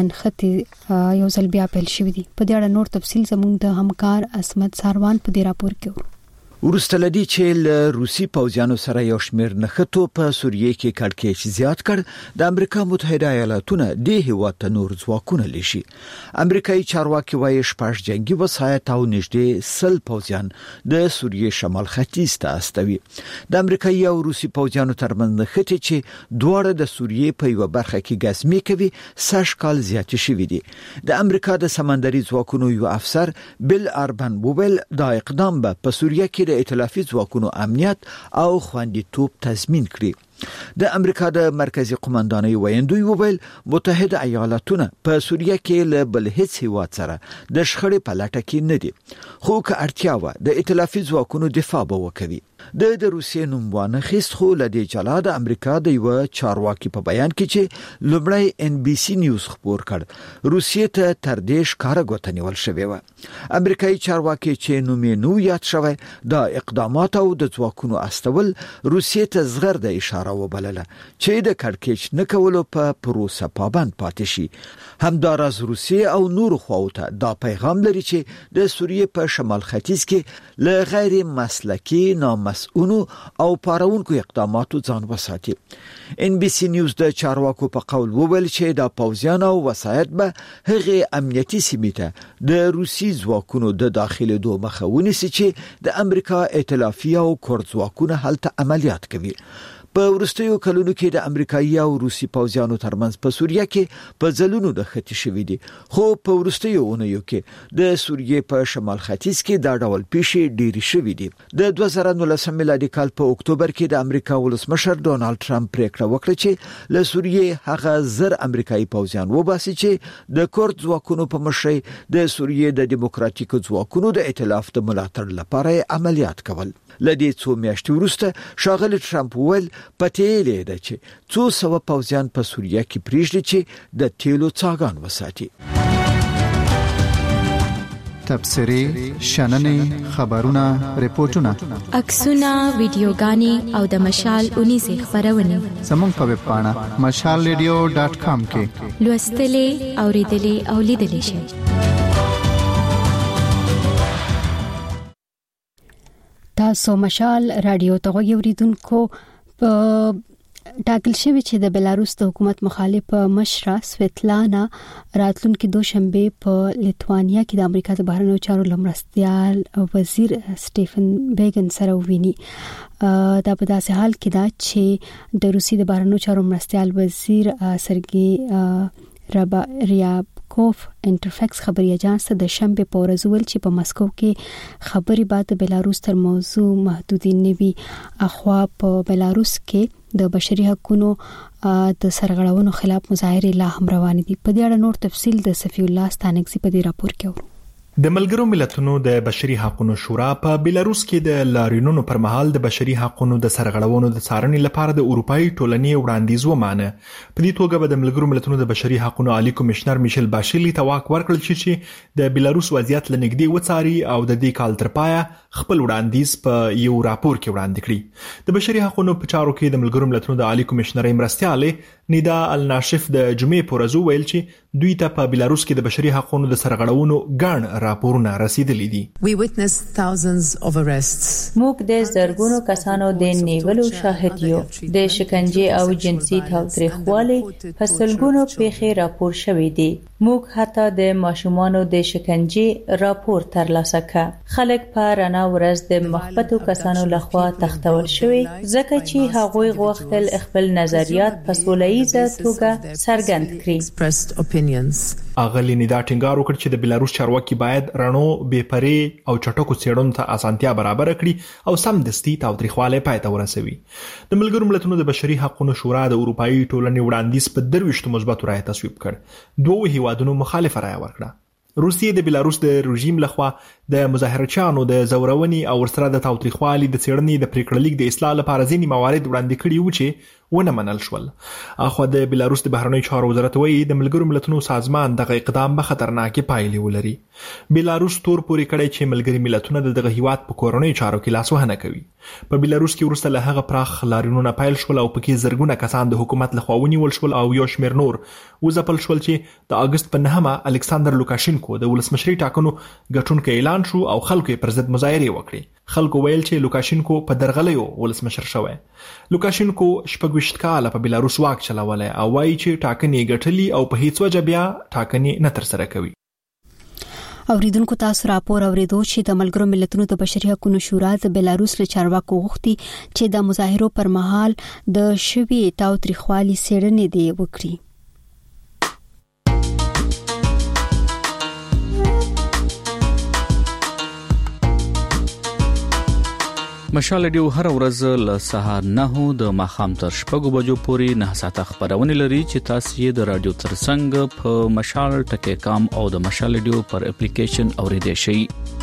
انخته یو ځل بیا پیل شوې دي. په دې اړه نور تفصیل زموږ د همکار اسمت ساروان په دې راپور کې ورسته لدی چې له روسي پوځیانو سره یو شمیر نخټو په سوریه کې کړکېچ زیات کړ. د امریکا متحده ایالاتونه د هیواد ته نور ځواکونه لشي. امریکایي چارواکي وایي شپږ جنگي وسایط او نږدې 100 پوځیان د سوریه شمال ختیځ ته استوي. د امریکایي او روسي پوځیانو ترمنځ نخټې چې دواړه د سوریه په یو برخه کې غزمي کوي ساشکال زیات شوي دي. د امریکا د سمندري ځواکونو یو افسر بل اربن بوبل دا اقدام په سوریه کې د ائتلافي ځواکونو امنیت او خوندیتوب تضمین کړي. د امریکا د مرکزی قومندانۍ ویندوی وویل متحده ایالاتونه په سوریه کې له بل هیڅ هیواد سره د شخړې په لټه کې نه دي، خو که اړتیا و د ائتلافي ځواکونو دفاع به وکړي. د روسیې نوموانه خیست خو له دې جلا د امریکا د یو چارواکي په بیان کې چې لومړی ان بي سي نیوز خبر کړ روسیې ته تر دې ښکارا غوښتنول شوې و. امریکایي چارواکي چې نومې نو یاد شوی د اقدامات او د ځواکونو استول روسیې ته زغر د اشاره وبلله چې د کړکېچ نه کولو په پروسه پابند پاتې شي. همداراز روسیې او نور خواوته دا پیغام لري چې د سوریې په شمال ختیځ کې له غیر مسلکي مسؤونو او پارونکو اقداماتو ځان وساتي. ان بي سي نیوز د چارواکو په قول وویل چې د پوځیانو او وسایط به هغه امنیتي سیمې ته د روسي ځواکونو د داخلي دوه مخاوني سي چې د امریکا ائتلافي او کورد ځواکونه هلته عملیات کوي. په ورستیو کلونو کې د امریکایي او روسي پوځیانو ترمنځ په سوریه کې په ځلونو د ختی شوې دي، خو په ورستیو اونیو کې د سوریې په شمال ختیځ کې دا ډول پیښې ډېری شوې دي. د 2019 میلادي کال په اکتوبر کې د امریکا ولسمشر ډونالد ټرمپ پریکړه وکړه چې له سوریې هغه زر امریکایي پوځیان وباسي چې د کورد ځواکونو په مشرۍ د سوریې د دیموکراتیک ځواکونو د ائتلاف د ملاتړ لپاره عملیات کول. لدې څو میاشتې وروسته ښاغلی ټرمپ وویل پټېلې ده چې 200 پوځیان په سوریه کې پریږدي چې د تیلو څاګان وساتي. تبصرې شننې خبرونه ریپورتونه عکسونه ویډیوګانې او د مشال 19 خبرونه زموږ په ویب پاڼه mashalradio.com کې لوستلې اوریدلې او لیدلې شئ. تاسو مشال رادیو ته غوړیدونکو په ټاکل شوی چې د بلاروس د حکومت مخالف مشره سویتلانا راتلونکي دوشنبه په لیتوانیا کې د امریکا د بهرنیو چارو لمرستیال وزیر سټیفن بیګن سره ویني. دا په داسې حال کې دا چې د روسي د بهرنیو چارو مرستیال وزیر سرګي ریابکوف انټرفیکس خبري اژانس ته د شنبه په ورځ ویل چې په مسکو کې خبري بعد د بلاروس تر موضوع محدودین نوي اخوا په بلاروس کې د بشري حقوقو د سرغړونو خلاف مظاهره لا هم روان دي. په دې اړه نور تفصيل د صفی الله ستانکزي په دې راپور کې اورو. د ملګرو ملتونو د بشري حقوقو شورا په بیلاروس کې د لارینونو پر مهال د بشري حقوقو د سرغړونو د څارنې لپاره د اروپאי ټولنې وړاندیز ومانه. په دې توګه به د ملګرو ملتونو د بشري حقوقو عالی کمشنر میشل باشیلی ته واک ورکړل شي چې د بیلاروس وضعیت لنګدي وڅاري او د دې کال تر پایه خپل وړاندیز په یو راپور کې وړاندې کړي. د بشري حقوقو په چارو کې د ملګرو ملتونو د عالی کمشنر مرستياله نیدا الناشف د جمعې پر ورځ ویل چې دوی ته په بیلاروس کې د بشري حقوقو د سرغړونو ګڼ راپورونه رسیدلي دي. موږ د زرګونو کسانو د نیولو شاهد یو. د شکنجه او جنسي تاوتریخوالي په سلګونو پیښې راپور شوې دي. موږ حتی د ماشومانو د شکنجه راپور ترلاسه کړ. خلک په رڼا ورځ د مخبتو کسانو لخوا تختول شوی ځکه چې هغوی غوښتل خپل نظریات په سوله‌ییزه توګه څرګند کړي. اغلی نیدا ټینګار وکړ چې د بیلاروس چارواکي باید رڼو بې پرې او چټکو څېړنو ته اسانتیا برابر کړي او سم دستي تاوتریخواله پای ته ورسوي. د ملګرو ملتونو د بشري حقوقو شورا د اروپאי ټولنې وړاندیز په 23 مثبت رائے تصویب کړ. دوه هیوادونو مخالفه رائے ورکړه. روسیه د بیلاروس د رژیم لخوا د مظاهرچیانو د زورونې او ورسره د تاوتریخوالي د څېړنې د پریکړه لیک د اصلاح لپاره ځینې موارد وړاندې کړي و چې ونه منل شول. اخو د بیلاروس د بهرنیو چارو وزارت وایي د ملګرو ملتونو سازمان دغه اقدام به خطرناکې پایلې ولري. بیلاروس تور پورې کړی چې ملګري ملتونه دغه هیواد په کورنیو چارو کې لاسوهنه کوي. په بیلاروس کې ورسته له هغه پراخ لارینونه پیل شول او پکې زرګونه کسان د حکومت لخوا ونیول شول او یو شمېر نور وځپل شول چې د اگست په 9 الکساندر لوکاشینکو د ولسمشري ټاکنو ګټونکو اعلان شو او خلکو پر ضد مظاهره وکړي. خلکو ویل چې لوکاشینکو په درغلیو ولسمشر شوی. لوکاشینکو 26 کاله په بیلاروس واک چلاولای او وایي چې ټاکنې ګټلي او په هیڅ وجه بیا ټاکنې نه ترسره کوي. اوریدونکو تاسو راپور اوریدو چې د ملګرو ملتونو د بشري حقوقو شورا د بیلاروس له چارواکو غوښتي چې د مظاهرو پر مهال د شوی تاوتریخوالي څېړنې دی وکړي. مشال رادیو هر ورځ له سهار 9 د ماښام تر 6 بجو پورې 9 ساعته خبرونه لري چې تاسو یې د رادیو ترڅنګ په mashal.com او د مشال رادیو پر اپلیکیشن اوریدئ شئ.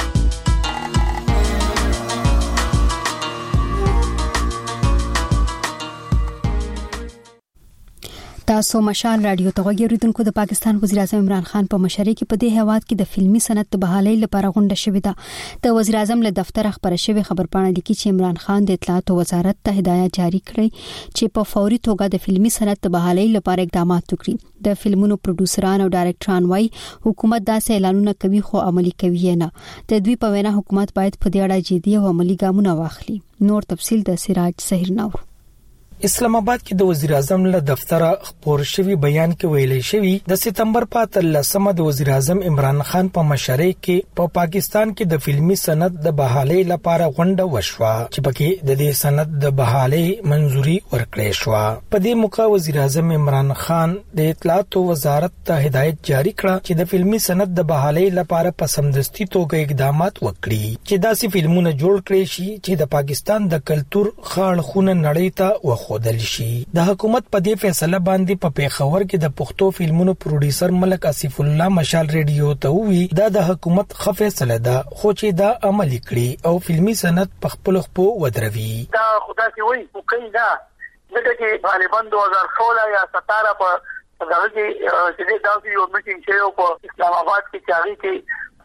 تاسو مشال رادیو ته غوړیدونکو د پاکستان وزیر اعظم عمران خان په مشرۍ کې په دې هیواد کې د فلمي صنعت د بحالۍ لپاره غونډه شوې ده. د وزیر اعظم له دفتر خبره شوې خبرپاڼه لیکي چې عمران خان د اطلاعات وزارت ته هدایت جاری کړی چې په فوري توګه د فلمي صنعت د بحالۍ لپاره اقدامات وکړي. د فلمونو پروډوسران او ډایرکټران وايي حکومت داسې اعلانونه کوي خو عملي کوي نه. د دوی په وینا حکومت باید په دې اړه جدي او عملي ګامونه واخلي. نور تفصيل د سراج سحر نور. اسلام آباد کې د وزیر اعظم له دفتر خبر شوی بیان کې ویلي شوی د سپتمبر په 13مه د وزیر اعظم عمران خان په مشرۍ کې په پاکستان کې د فلمي صنعت د بحالۍ لپاره غونډه وشوه چې پکې د دې صنعت د بحالۍ منځوري ورکړې شو. په دې موقع وزیر اعظم عمران خان د اطلاعات وزارت ته هدایت جاری کړ چې د فلمي صنعت د بحالۍ لپاره په سمدستي توګه اقدامات وکړي چې داسې فلمونه جوړ کړي شي چې د پاکستان د کلچر خاړخونه نړۍ ته خودل شي. د حکومت په دې فیصله باندې په پیښور کې د پښتو فلمونو پروډوسر ملک اسف الله مشال رادیو ته وی دا د حکومت فیصله ده خو چې دا عملي کړي او فلمي صنعت په خپل خپو ودروي. دا خدای سي وای کوي دا دغه کې غالبا 2016 یا 17 په دغه کې چې دا یو میټینګ شوی په اسلام آباد کې چاري کې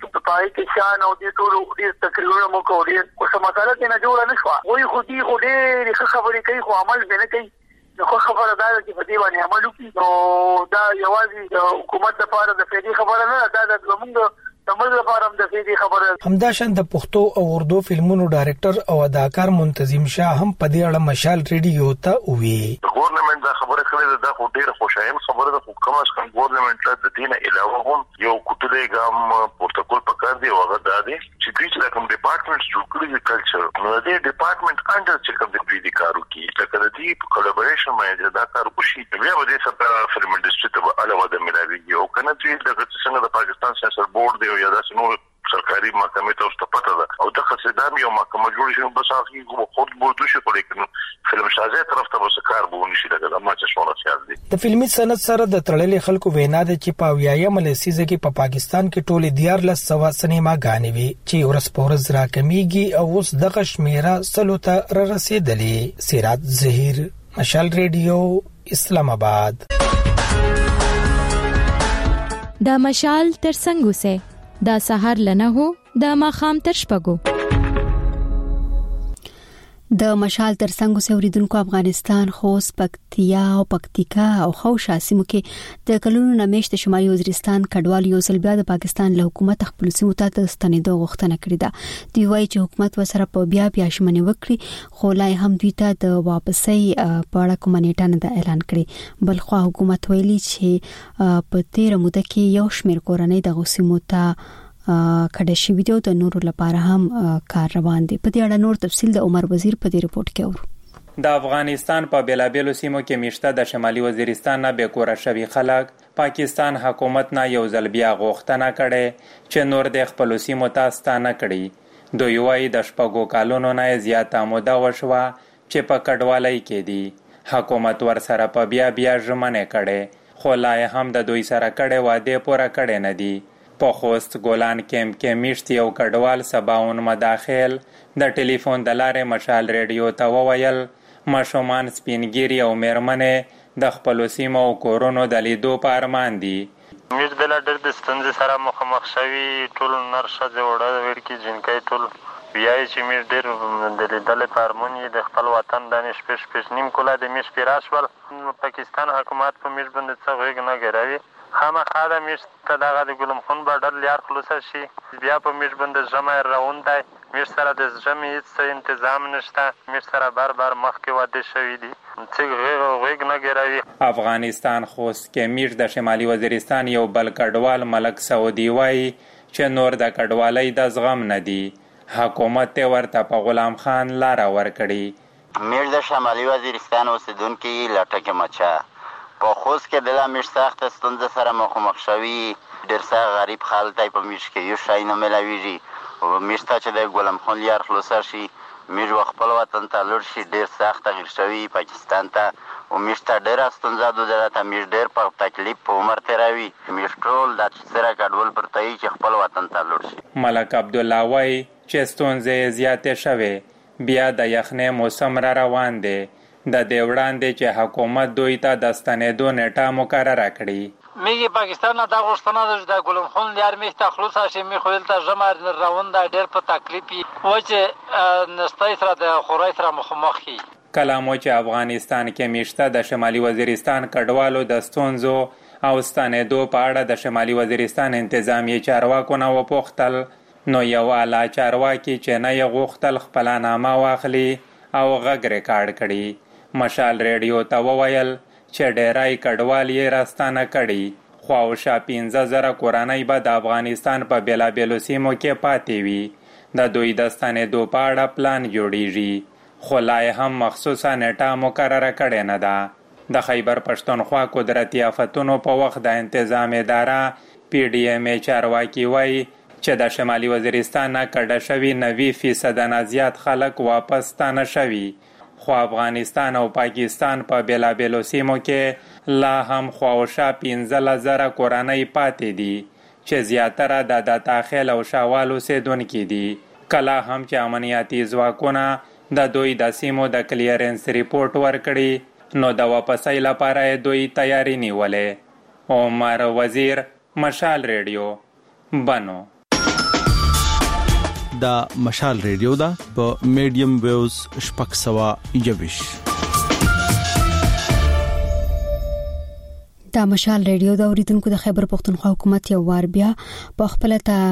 پای کې شان او دې ټول ډیر تقریرونه مو کوي او څه مسله کې نه جوړه نشو وای خو دې خو دې خبرې کوي خو عمل نه کوي نو خبره دا چې په دې باندې عمل وکړي نو دا یوازې د حکومت لپاره د فیدی خبره نه ده د موږ تمل لپاره د فیدی خبره همداشان د پښتو او اردو فلمونو ډایرکټر او اداکار منتظم شاه هم په دې اړه مشال ریډیو ته وی ګورنمنت دا خبره کړې ده خو ډیره خوشایم خبره ده خو کوم څنګه ګورنمنت له دینه علاوه هم یو کوټلې ګام پروتوکول پکار دی او هغه د دې چې دوی کوم ډپارټمنټ جوړ کړی دی کلچر نو دې ډپارټمنټ انډر چې کوم د کارو کی لکه د دې په کولیبریشن باندې دا کار وشي بیا به دې سره فلم انډستری ته علاوه د ملاوي او کنه دوی د څنګه د پاکستان سنسر بورډ دی یا د نور سرکاري محکمې ته ستپته ده او د خصدام یو محکمه جوړ شي بس هغه خود بورډ شي په لیکنو فلم شازه طرف ته وسه کار بونه شي لکه ما چې شونه خیال دي د فلمي صنعت سره د تړلې خلکو وینا ده چې په ویایم لسیزه کې په پاکستان کې ټولې 1400 سینماګانې وي چې ورځ په ورځ راکمیږي او اوس دغه شمیره سلو ته رسیدلې سراج زهیر مشال ریډیو اسلام آباد دا مشال تر څنګه وسه دا سحر لنه هو دا ماخام تر شپګو د مشال ترڅنګ اوسېدونکو افغانستان خوست پکتیا او پکتیکا او خوشا سیمو کې د کلونو نمیشت شمالي وزیرستان کډوال یو ځل بیا د پاکستان له حکومت خپل سیمو ته ستنېدو غوښتنه کړې ده دوی وایي چې حکومت وسره په بیا شمنې وکړي خو لا هم دوی ته د واپسۍ په اړه کومه نیټه نه ده اعلان کړې بل خو حکومت ویلي چې په تیر موده کې یو شمېر کورنۍ د غوسیمو ته کډه شوی دی او د نورو لپاره هم کار روان دی په دې اړه نور تفصیل د عمر وزیر په دې رپورت کې اورو د افغانستان په بیلابیلو سیمو کې میشته د شمالي وزیرستان نه بیکوره شوی خلک پاکستان حکومت نه یو ځل بیا غوښتنه کړي چې نور د خپل سیمو ته ستانه کړي دوی وايي د شپږو کالونو نه زیاته موده وشوه چې په کډوالۍ کې دي حکومت ورسره په بیا ژمنه کړي خو لا هم د دوی سره کړي واده پوره کړي نه دي په خوست ګولان کیمپ کې میشت یو کډوال سباون مداخل د ټلیفون د لارې مشال ریډیو ته وویل ماشومان سپینګيري او میرمنې د خپل سیمو او کورونو د لیدو په ارمان دي میر د لړ د ستونزې سره مخامخ شوي ټول نرشه جوړه ورکی جنکای ټول بیاي چې میر ډېر د لیدل په ارمان د خپل وطن د نشپش نیم کوله د میش پیراشول پاکستان حکومت په میر باندې څه غوږ نه ګرځي خامخا د میش ته دغه د ګلم خون بډر لیار خلاص شي بیا په میش باندې جمع روان دی میش سره د جمع هیڅ تنظیم نشته میش سره بار مخکې واده شوی دي چې غوږ نه ګرځي افغانستان خوست کې میش د شمالي وزیرستان یو بل کډوال ملک سعودي وایي چې نور د کډوالۍ د زغم نه دي حکومت ورته په غلام خان لار ورکړي میش د شمالي وزیرستان اوسیدونکو لټکه مچا په خوست کې د لامش سخت ستونزې سره مخامخ شوي ډېر څه غریب خلک په میش کې یو شای نه ملاویږي او میش ته چې د ګلم خون لیار خلاص شي میش خپل وطن ته لور شي ډېر سخت تغیر شوی پاکستان ته او میش ته ډېر ستونزه ده ته میش ډېر په تکلیف په عمر تیروي میش ټول د سره کډول پرته چې خپل وطن ته لور شي ملک عبد الله وای چې ستونزې زیاتې شوه بیا د یخنې موسم را روان دی د دې وړاندې چې حکومت دوی ته د ستنېدو نیټه مقرره کړي میږي پاکستان نه دا غوښتنه ده د ګلم خون لیار میخ ته خلاص شي می خو دلته جمع روان ده ډېر په تکلیفي و چې نستای سره د خورای سره مخامخ کی کلامو چې افغانستان کې میشته د شمالي وزیرستان کډوالو د ستونزو او ستنېدو په اړه د شمالي وزیرستان انتظامی چارواکو نه وپوښتل نو یو اعلی چارواکي چې نه یې غوښتل خپل نامه واخلي او غږ ریکارډ کړي مشال ریډیو ته وویل چې ډیرای کډوال یې راستانه کړي خو او شا 15000 کورنۍ به د افغانستان په بیلابیلو سیمو کې پاتې وي د دوی د ستنېدو په اړه پلان جوړیږي خو لا هم مخصوصه نیټه مقرره کړې نه ده د خیبر پښتونخوا قدرتي آفتونو په وخت د انتظام اداره پی ډی ایم چارواکي وایي چې د شمالي وزیرستان نه کډه شوي 90% نه زیات خلک واپس ستانه شوي خو افغانستان او پاکستان په بیلابیلو سیمو کې لا هم خواوشا 15000 کورنۍ پاتې دي چې زیاتره د داخل او شاوال اوسیدونکي دي کله هم چې امنیتي ځواکونه د دوی د سیمو د کلیرنس ریپورت ورکړي نو د واپسۍ لپاره دوی تیاری نیولې عمر وزیر مشال ریډیو بنو د مشال ریډیو دا په میډیم ویوز شپږ سوا یوش. دا مشال ریډیو دا اوریدونکو د خیبر پختونخوا حکومت یو وار بیا په خپل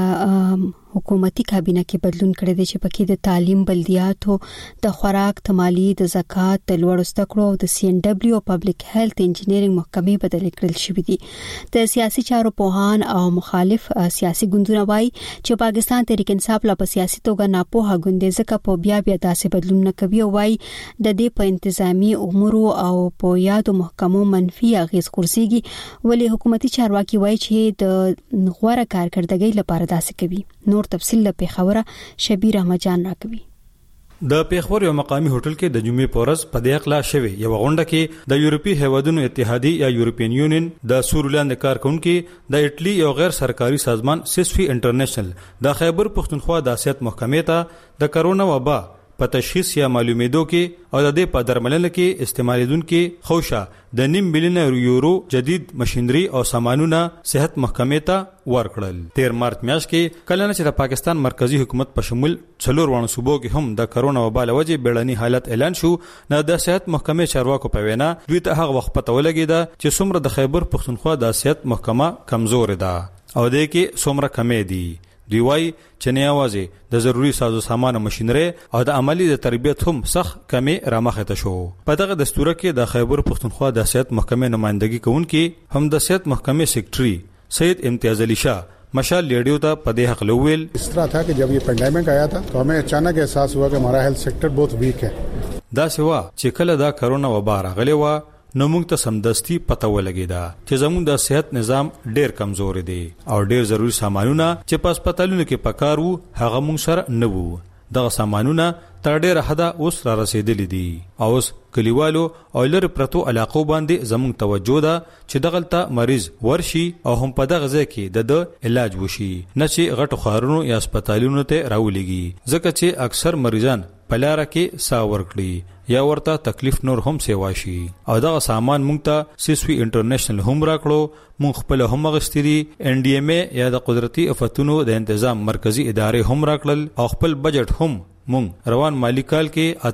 حکومتي کابینه کې بدلون کړی دی چې پکې د تعلیم، بلدیاتو، د خوراک، تمالی، د زکات، د لوړو زده کړو او د CNW او پبلک هیلث انجینرینګ محکمې بدل کړل شوې دي. د سیاسي چارو پوهان او مخالف سیاسي ګوندونه وایي چې پاکستان تحریک انصاف لا په سیاسي توګه ناپوهه ګوند ځکه په بیا داسې بدلون نه کوي او وایي د دې په انتظامی امور او په یادو محکمو منفي اغیز غورځيږي، ولی حکومتي چارواکي وایي چې د غوړه کارکړدګۍ لپاره داسې کوي. نور تفصیل له پیښوره شبیر احمد جان راکوي. د پیښور یو مقامی هوټل کې د جمعې پورز په دې اخلا شوی یو غونډه کې د یورپی هیوادونو اتحادیه یا یورپین یونین د سورلاند کارکونکو د اټلی یو غیر سرکاري سازمان سیسفی انټرنیشنل د خیبر پختونخوا د سیاست محکمې ته د کرونا وبا په تشخیص یا معلومېدو کې او د دې په درملنه کې استعمالیدونکو خوشا د 9 ملیون یورو جدید ماشينري او سامانونه صحت محکمې ته ورکړل. 13 مارچ میاشت کې کله چې د پاکستان مرکزی حکومت په شمول 4 وړاندې صوبو کې هم د کرونا وبا لوجه بیړني حالت اعلان شو، نه د صحت محکمې چارواکو په وینا دوی ته هغه وخت پته ولګیده چې څومره د خیبر پختونخوا د صحت محکمه کمزور ده او د کې څومره کمې دي. دوی وايي چې نه یوازې د ضروري سازو سامان ماشينري او د عملی د تربیت هم سخت کمی رامخته شو. په دغه دستور کې د خیبر پختونخوا د صحت محکمې نمائندګي کوونکي هم د صحت محکمې سیکریټري سید امتیاز علی شاه مشال ریډیو ته په دې حق لویل. اس طرح تھا کہ جب یہ پینڈیمک آیا تھا تو ہمیں اچانک احساس ہوا کہ ہمارا ہیلتھ سیکٹر بہت ویک ہے. دا سوا چې کله دا کرونا وبا راغلی و نو موږ ته سمدستي پته ولګیدا چې زموږ د صحت نظام ډیر کمزور دی او ډیر ضروري سامانونه چې په هسپتالونو کې پکارو هغه موږ سره نه وو. دغه سامانونه تر ډیره حده اوس را رسیدلي دي او اوس کلیوالو او لر پرتو علاقو باندې زموږ توجه ده چې دغلته مریض ورشي او هم په دغه ځای کې د علاج وشي، نه چې غټو خارونو یا هسپتالونو ته راولېږي، ځکه چې اکثر مریضان په لار کې سا ورکړي یا ورته تکلیف نور هم سیوا شي. او دغه سامان مونږ ته سیسوی انټرنیشنل هم راکړو، مونږ خپل هم غستري NDMA یا د قدرتي آفتونو د تنظیم مرکزی ادارې هم راکړل او خپل بجټ هم مونږ روان مالی کال کې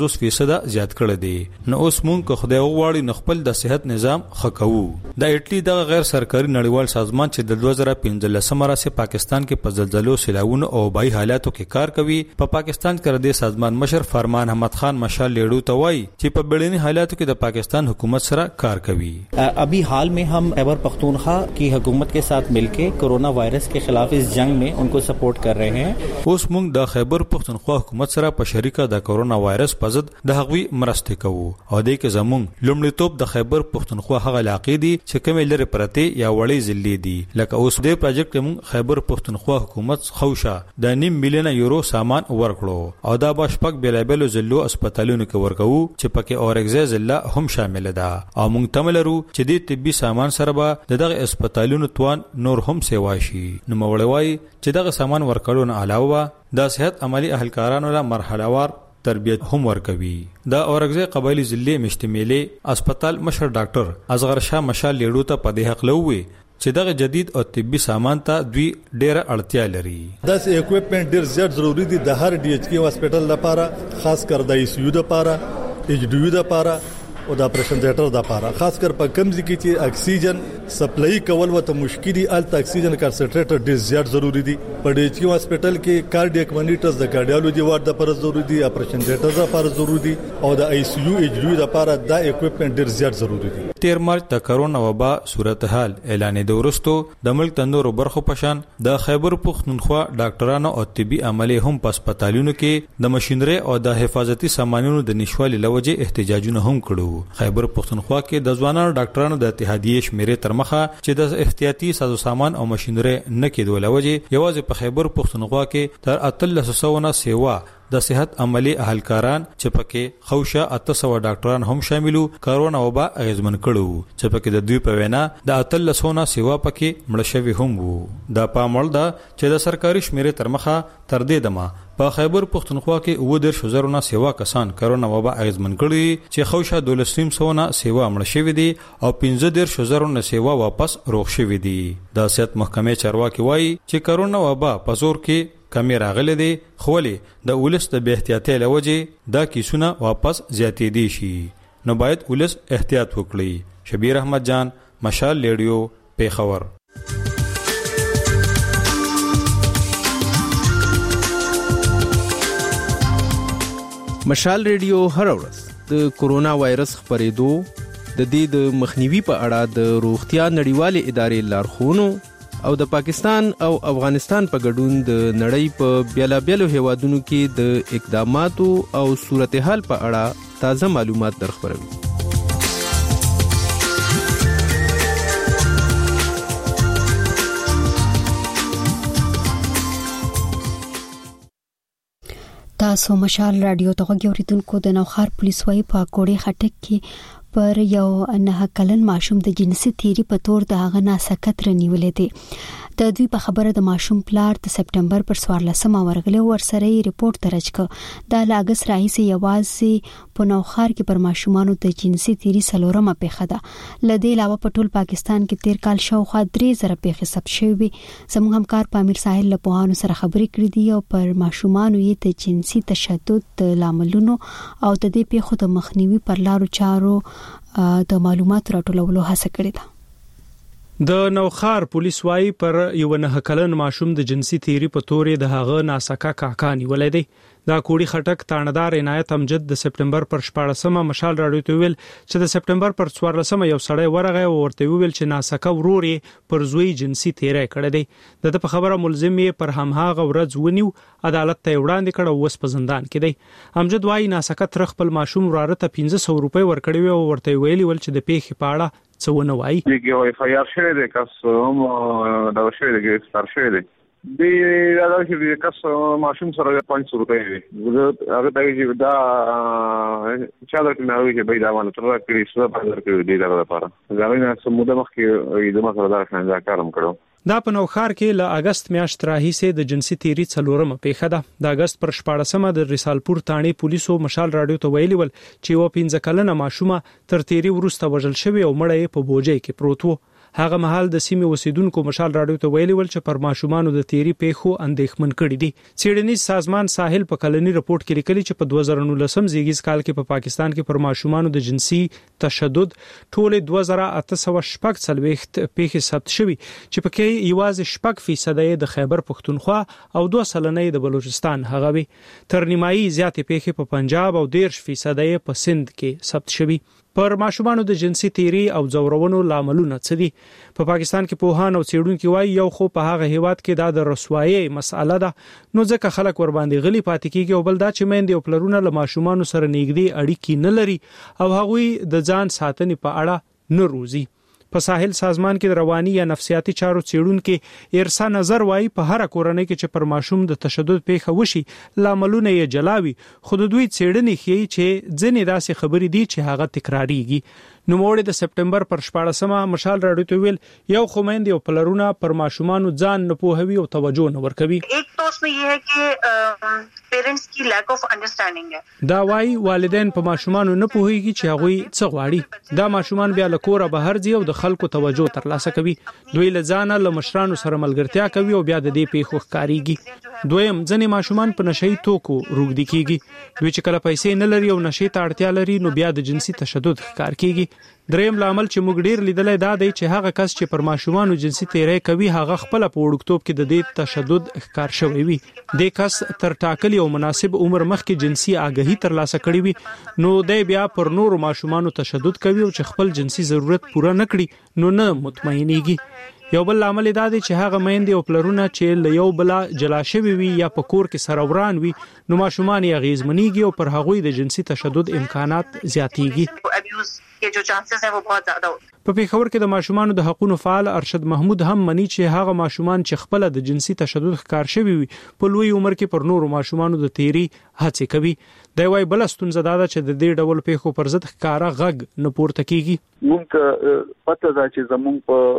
58% زیات کړی دی. نو اوس مونږ که خدای وغواړي نو خپل د صحت نظام خکوو. د اټلی د غیر سرکاري نړیوال سازمان چې د 2015 راځي پاکستان کې په زلزلو، سیلاوونو او وبایي حالاتو کې کار کوي، په پاکستان کې د سازمان مشر فرمان احمد خان مشال لیډو ته وایي چې په بیړني حالاتو کې د پاکستان حکومت سره کار کوي. ابھی حال میں ہم خیبر پختونخوا کی حکومت کے ساتھ مل کے کورونا وائرس کے خلاف اس جنگ میں ان کو سپورٹ کر رہے ہیں. اوس مونږ د خیبر پختونخوا حکومت سره په شریکه د کورونا وایرس په ضد د هغوی مرسته کوو او د کې زمونږ لومړیتوب د خیبر پختونخوا هغه علاقې دي چې کومې لري پرته یا وړې ضلع دي. لکه اوس د پروجیکټ کې خیبر پختونخوا حکومت خوشا د 9 ملیون یورو سامان ورکړو او دا بشپک بیلابلو ضلعو هسپتالونو کې ورکوو چې پکې اورګزه ضلع هم شامل ده او موږ تملرو چې د طبي سامان سره به دغه هسپتالونو توان نور هم سیوا شي. نو مولوي چې دغه سامان ورکړو نه علاوه د صحت عملی اهلکارانو له مرحلهوار تربیت هم ورکوي. د اورګزه قبایلی ضلع مشتملي هسپتال مشر ډاکټر اصغر شاه مشال لیډو ته په دې حق لوي چې دغه جدید او طبي سامان ته دوی ډېر اړتیا لري. داس اکوپمنٹ ډېر زیات ضروری دي د هر DHK هسپتال لپاره، خاص کر د ICU لپاره، HDU لپاره او د اپریشن تھیټر د لپاره، خاص کر په کمزې کې چې اکسیجن سپلای کول وته مشکل دي. الته اکسیجن کانسنټریټر ډېر زیات ضروری دي. په DHK هسپتال کې کارډیاک مانیټرز د کارډیالوجي وارډ لپاره ضروری دي، اپریشن تھیټر لپاره ضروری دي او د ICU HDU لپاره د اکوپمنٹ ډېر زیات ضروری دي. 13 مارچ د کرونا وبا صورتحال اعلانېدو وروسته د ملک تنورو برخو پشان د خیبر پختونخوا ډاکټرانو او طبي عملي هم په هسپتالونو کې د ماشينري او د حفاظتي سامانونو د نشوالي لوجه احتجاجونه هم کړو. خیبر پختونخوا کې د ځوانانو ډاکټرانو د اتحادیې شمیرې تر مخه چې د احتیاطي سازو سامان او ماشينري نه کېدو لوجه یوازې په خیبر پختونخوا کې تر 300 سیوا د صحت عملی اهلکاران چې پکې خوشا 800 ډاکټران هم شاملو کرونا وبا اغیزمن کړو چې پکې د دوی په وینا د 300 سیوا پکې مړ شوی هم وو. دا پامړ ده چې د سرکاري شمیرې تر مخه تر دې دمه په خیبر پختونخوا کې 10,000 سیوا کسان کرونا وبا اغیزمن کړي چې خوشا 1200 سیوا مړ شوی دي او 15,000 سیوا واپس روغ شوی دي. د صحت محکمې چارواکي وایي چې کرونا وبا په زور کې کمی راغلي دي خو ولې د ولس د بې احتیاطۍ له وجې دا کیسونه واپس زیاتېدي شي نو باید ولس احتیاط وکړي شبیر احمد جان مشال ریډیو پیښور مشال ریډیو هر ورځ د کورونا وایرس خپرېدو د دې د مخنیوي په اړه د روغتیا نړیوالې ادارې لارښوونو او د پاکستان او افغانستان په ګډون د نړۍ په بیلابیلو هیوادونو کې د اقداماتو او صورتحال په اړه تازه معلومات درخبروي. تاسو مشال رادیو ته غوړیدونکو د نوخار پولیس وای په کوړې خټک کې پر یو 9 کلن ماشوم د جنسي تیری په تور د هغه ناسکت رنیولې دي. د دوی په خبره د ماشوم پلار د سپټمبر پر 14 ورغله ورسره ریپورت درج ک د لاګس راهیسه یوازې په نوخار کې پر ماشومانو د جنسي تیری سلورمه پیښه ده. لدې علاوه په ټول پاکستان کې 13 کال شاوخوا 3000 پیښې ثبت شوې. زموږ همکار پامیر ساحل له پوهانو سره خبرې کړې دي او پر ماشومانو یې د جنسي تشدد د لاملونو او د دې پیښو د مخنیوي پر لارو چارو د معلوماتو راټولولو هڅه کړې ده. د نوخار پولیس وايي پر یو 9 کلن ماشوم د جنسي تیری په تورې د هغه ناسکا کاکا نیولې دی. دا کوړی خټک تاندار عنایت امجد د سپټمبر پر 14 مشال راډیو ته ویل چې د سپټمبر پر 14 یو سړی ورغه او ورته ویل چې ناسکا وروري پر زوی جنسي تیری کړی دی. د په خبره ملزم یې پر همهغه ورځ ونیو عدالت ته وړاندې کړ او وس په زندان کې دی. امجد وايي ناسکا تر خپل ماشوم وراره ته 1500 روپۍ ورکړي او ورته ویلي ول چې د پیښې په اړه څونه وایي. یو FIR شوی دی کس هم دا شوی دی ګرفتار شوی دی. دی دا چې کس ماشوم سره 500 روپۍ دی. هغه ته چې دا چا درته نه وایي چې به دا باندې تر کړی څه باندې کړی دی دا لپاره. ځاوینه سموده مخکې د مسله دا څنګه کارم کړو. دا په نوخار کې له اگست میاشت راهیسه د جنسي تیری څلورمه پیښه ده. د اگست پر 14 د رسالپور تانې پولیسو مشال راډیو ته ویلي ول چې و 15 کلنه ماشومه تر تیری وروسته وژل شوی او مړی په بوجي کې پروت و. هغه مهال د سیمې اوسیدونکو مشال راډیو ته ویلي ول چې پر ماشومانو د تیری پیښو اندېښمن کړي دي. څېړنیز سازمان ساحل په کلنی رپورت کې لیکلي چې په 2019 زیږیز کال کې په پاکستان کې پر ماشومانو د جنسي تشدد ټول 2840 پیښې ثبت شوي چې پکې یوازې 6% د خیبر پختونخوا او 2% د بلوچستان هغه وي. تر نیمایي زیاتې پیښې په پنجاب او 10% په سند کې ثبت شوي. پر ماشومانو د جنسي تیری او ځورونو لاملونه څه دي؟ په پاکستان کې پوهان او څېړونکو وايي یو خو په هغه هیواد کې دا د رسوایي مسأله ده نو ځکه خلک ور باندې غلي پاتې کیږي او بل دا چې میندې او پلرونه له ماشومانو سره نږدې اړیکې نه لري او هغوی د ځان ساتنې په اړه نه روزي. په ساحل سازمان کې رواني یا نفسیاتي چارو څېړونکو ارسا نظر وايي په هر کورنۍ کې چې پر ماشوم د تشدد پیښه وشي لاملونه یې جلاوي خو د دوی څېړنې ښيي چې ځینې داسې خبرې دي چې هغه تکراریږي. نو موړ د سپټمبر پر 14 مشال راډیو ته ویل یو خومند او پلرونه پر ماشومانو ځان نه پوهوي او توجه نه ورکوي. ایک تو اس میں یہ ہے کہ پیرنٹس کی لیک اف انډرستانډینګ ہے. دا وايي والدین په ماشومانو نه پوهیږي چې هغه څه غواړي. دا ماشومان بیا له کوره بهر ځي او د خلکو توجه ترلاسه کوي. دوی له ځانه له مشرانو سره ملګرتیا کوي او بیا د دې پیښو ښکاریږي. دویم ځنې ماشومان په نشئی توکو روږدي کیږي. دوی چې کله پیسې نه لري او نشئی ته اړتیا لري نو بیا د جنسي تشدد ښکار کیږي. دریم لامل چې موږ ډیر لیدلای دا دی چې هغه کس چې پر ماشومانو جنسي تیری کوي هغه خپل په وړکتوب کې د دې تشدد ښکار شوی وي. د کس تر ټاکلي او مناسب عمر مخکې جنسي آګاهي ترلاسه کړي وي نو د بیا پر نورو ماشومانو تشدد کوي او چې خپل جنسي ضرورت پوره نه کړي نو نه مطمئنيږي. یو بل عامل دا دی چې هغه میندې او پلرونه چې له یو بل جلا شوي وي یا په کور کې سره وران وي نو ماشومان یې اغیزمنېږي او پر هغوی د جنسي تشدد امکانات زیاتېږي. جو چانسز ہیں وہ بہت زیادہ ہوتے ہیں. په پیښور کې د ماشومانو د حقوقو فعال ارشد محمود هم مني چې هغه ماشومان چې خپل د جنسي تشدد ښکار شوی وي په لوی عمر کې پر نورو ماشومانو د تیری هڅه کوي. دا وايي بل ستونزه ده چې د دې ډول پیښو پر ضد ښکارا غږ نه پورته کیږي. موږ پته ده چې زموږ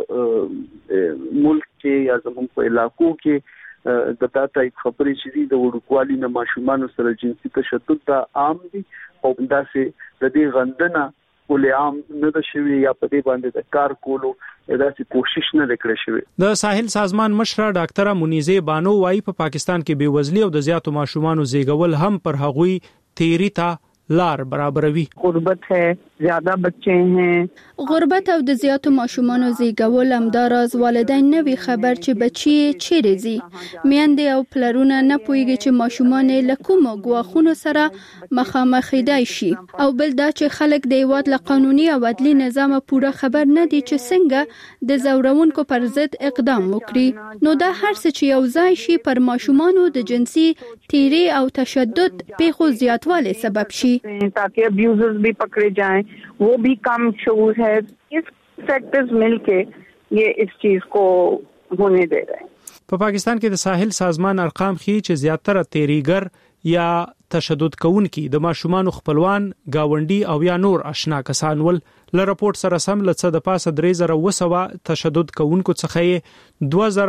په ملک کې یا زموږ په علاقو کې د تا ټایپ خبرې چې د وړوکوالي نه ماشومانو سره جنسي تشدد دا عام دي او داسې د دې غندنه ولې عام نه د شوی یا په دې باندې د کار کولو داسې کوشش نه وکړي شوی. د ساحل سازمان مشره ډاکټره منیزه بانو وايي په پاکستان کې بیوزلي او د زیاتو ماشومانو زیږول هم پر هغوی تیری ته لار برابروي. غربت ہے، زیاده بچے ہیں. غربت او د زیاتو ماشومانو زیږول همداراز والدین نه وی خبر چې بچي چیرې زی. میندې او پلرونه نه پوهیږي چې ماشومان له کوم ګواښونو سره مخامخ دی شي، او بل دا چې خلک د هیواد له قانوني او عدلي نظام پوره خبر نه دي چې څنګه د زورونکو پر ضد اقدام وکړي. نو دا هر څه چې یو ځای شي پر ماشومانو د جنسي تیری او تشدد پیښو زیاتوالی سبب شي. ताकि अब्यूजर्स भी पकड़े जाएं, वो भी कम शोर है. इस सेक्टर्स मिलके ये इस चीज को होने दे रहे हैं. په پاکستان کې د ساحل سازمان ارقام ښيي چې زیاتره تیریګر یا تشدد کوونکي د ماشومان خپلوان، گاونډي او یا نور آشنا کسان ول. ل راپورټ سره سم لڅ د پاسه 3200 تشدد کوونکو څخه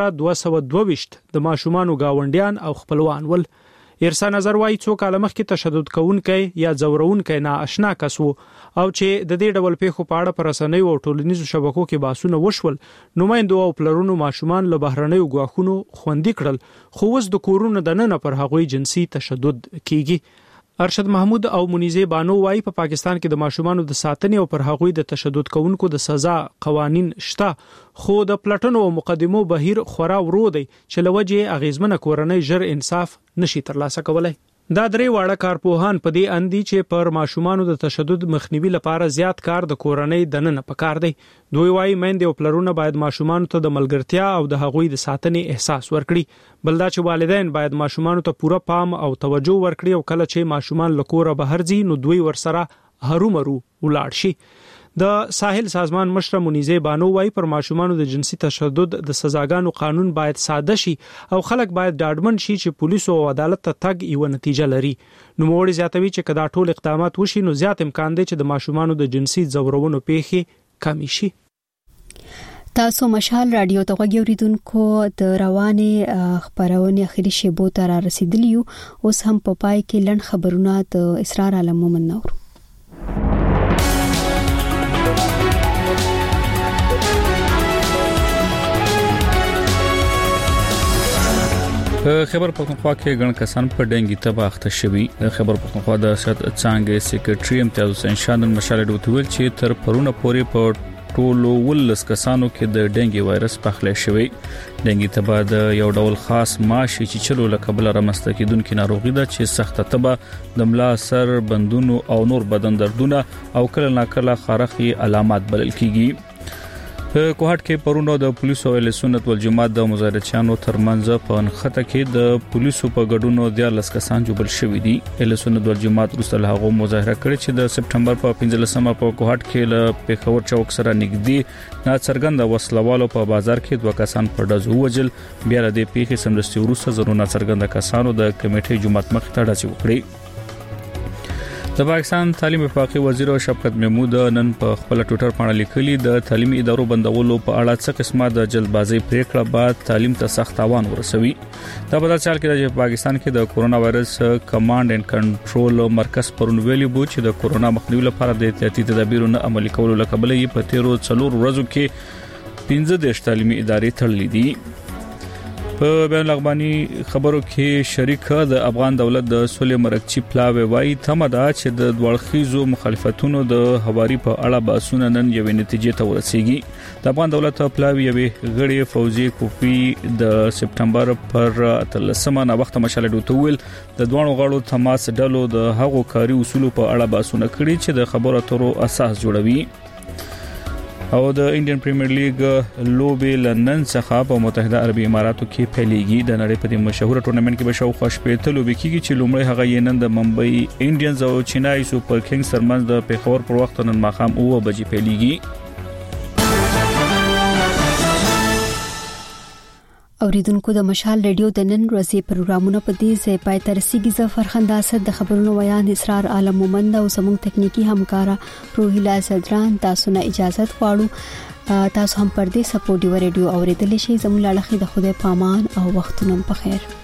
2222 د ماشومان گاونډیان او خپلوان ول. ارسا نظر وايي څو کال مخکې تشدد کوونکی یا زورونکی نه آشنا کس وو او چې د دې ډول پیښو په اړه پر رسنیو او ټولنیزو شبکو کې باسونه وشول. نمائندو او پلرونو ماشومان له بهرنیو غواخونو خوندې کړل، خو اوس د کورونو د نن پر هغوی جنسي تشدد کیږي. ارشد محمود او منیزه بانو وايي په پاکستان کې د ماشومانو د ساتنې او پر هغوی د تشدد کوونکو د سزا قوانين شته، خو د پلټنو او مقدمو بهیر خورا ورو دی چې لوجه اغیزمنه کورنۍ ژر انصاف نشي ترلاسه کولای. دا درې واړه کارپوهان په دې اندي چې پر ماشومانو د تشدد مخنیوي لپاره زیات کار د کورنۍ دننه پکار دی. دوی وايي میندې او پلرونه باید ماشومانو ته د ملګرتیا او د هغوی د ساتنې احساس ورکړي. بل دا چې والدین باید ماشومانو ته پوره پام او توجه ورکړي او کله چې ماشومان له کوره بهر ځي نو دوی ورسره هرومرو ولاړ شي. د ساحل سازمان مشره منیزه بانو وايي پر ماشومانو د جنسي تشدد د سزاګانو قانون باید ساده شي او خلک باید ډاډمن شي چې پولیس او عدالت ته تګ یو نتیجه لري. نو موړي زیاتوي چې کدا ټول اقدامات وشي نو زیات امکان دی چې د ماشومانو د جنسي ځورونو پیښې کم شي. تاسو مشال رادیو ته غوړیدونکو د روانې خبرونه اخیری شیبو ته را رسیدلیو. اوس هم په پای کې لړ خبرونه د اسرار عالم مومن نور. خبر پښتونخوا کې ګڼ کسان په ډنګي تبه اخته شوي. خبر پښتونخوا د صحت څنګه سیکریټري امتیاز حسین شاندن مشال ډوتول چې تر پرونه پورې په ټولو ولس کسانو کې د ډنګي وایرس پخلی شوی. ډنګي تبه د یو ډول خاص ماشي چې چلو لکبل رامسته کیدونکو ناروغي ده چې سخت تبه د ملا سر بندونو او نور بدن دردونه او کله ناکله خارخي علامات بلل کیږي. په کوهټ کې پرونو د پولیسو او سنت والجماعت د مظاهرچیانو ترمنځ په نخته کې د پولیسو په ګډون 14 کسان جوړ شوي دي. سنت والجماعت رسل هغه مظاهره کړې چې د سپټمبر په 15مه په کوهټ کې له پیښور چوک سره نږدې ناڅرګند وسلوالو په بازار کې 2 کسان په ډزو وجل. بیا د پیښې سمدستي وروسته زرونه څرګند کسانو د کمیټې جماعت مخ ته ډزې وکړې. د پاکستان تعلیم وفاقي وزیر شفقت محمود نن په خپل ټوئیټر باندې لیکلي د تعلیمي ادارو بندولو په اړه څه قسمه د جلدبازي پریکړه بعد تعلیم ته سخت تاوان ورسوي. دا په داسې حال کې چې پاکستان کې د کورونا وایرس کمانډ اینڈ کنټرول مرکز پرون ویلي بو چې د کورونا مخنیوي لپاره د احتیاطي تدابیرونو عملي کولو لپاره یې په تیرو 4 ورځو کې 15 تعلیمي ادارې تړلې دي. په بین الاقوامي خبرو کې شریک د افغان دولت د سولې مرکچی پلاوی وايي تمدا چې د دوړخیزو مخالفتونو د حواري په اړه باسونه نن یوې نتیجې ته ورسیږي. د افغان دولت پلاوی یوې غړي فوزي کوفی د سپټمبر پر 13مه نا وخت مشال ډوتول د دوانو غړو تماس ډلو د هغو کاري اصول په اړه باسونه کړي چې د خبرو اترو اساس جوړوي. او د انډین پریمیر لیګ لوبې لندن څخه په متحده عربي اماراتو کې پیلېږي. د نړۍ په دې مشهور ټورنمنت کې به شاوخوا شپږ لوبې کیږي چې لومړی هغه یې نن د ممبئی انډینز او چنای سوپر کینګز ترمنځ د پیښور پر وخت نن ماښام 9 بجې پیلېږي. اوریدونکو د مشال ریډیو د نن ورځې پروګرامونه په دې ځای پای ته رسیدي. ظفر خنداسد د خبرونو ویان اسرار عالم مومند او زموږ تکنیکی همکارا روحیلا زدران تاسو نه اجازه غواړو. تاسو هم پر دې سپورټ دی ریډیو اوریدل شي. زموږ لاله د خدای پامان او وختونو په خیر.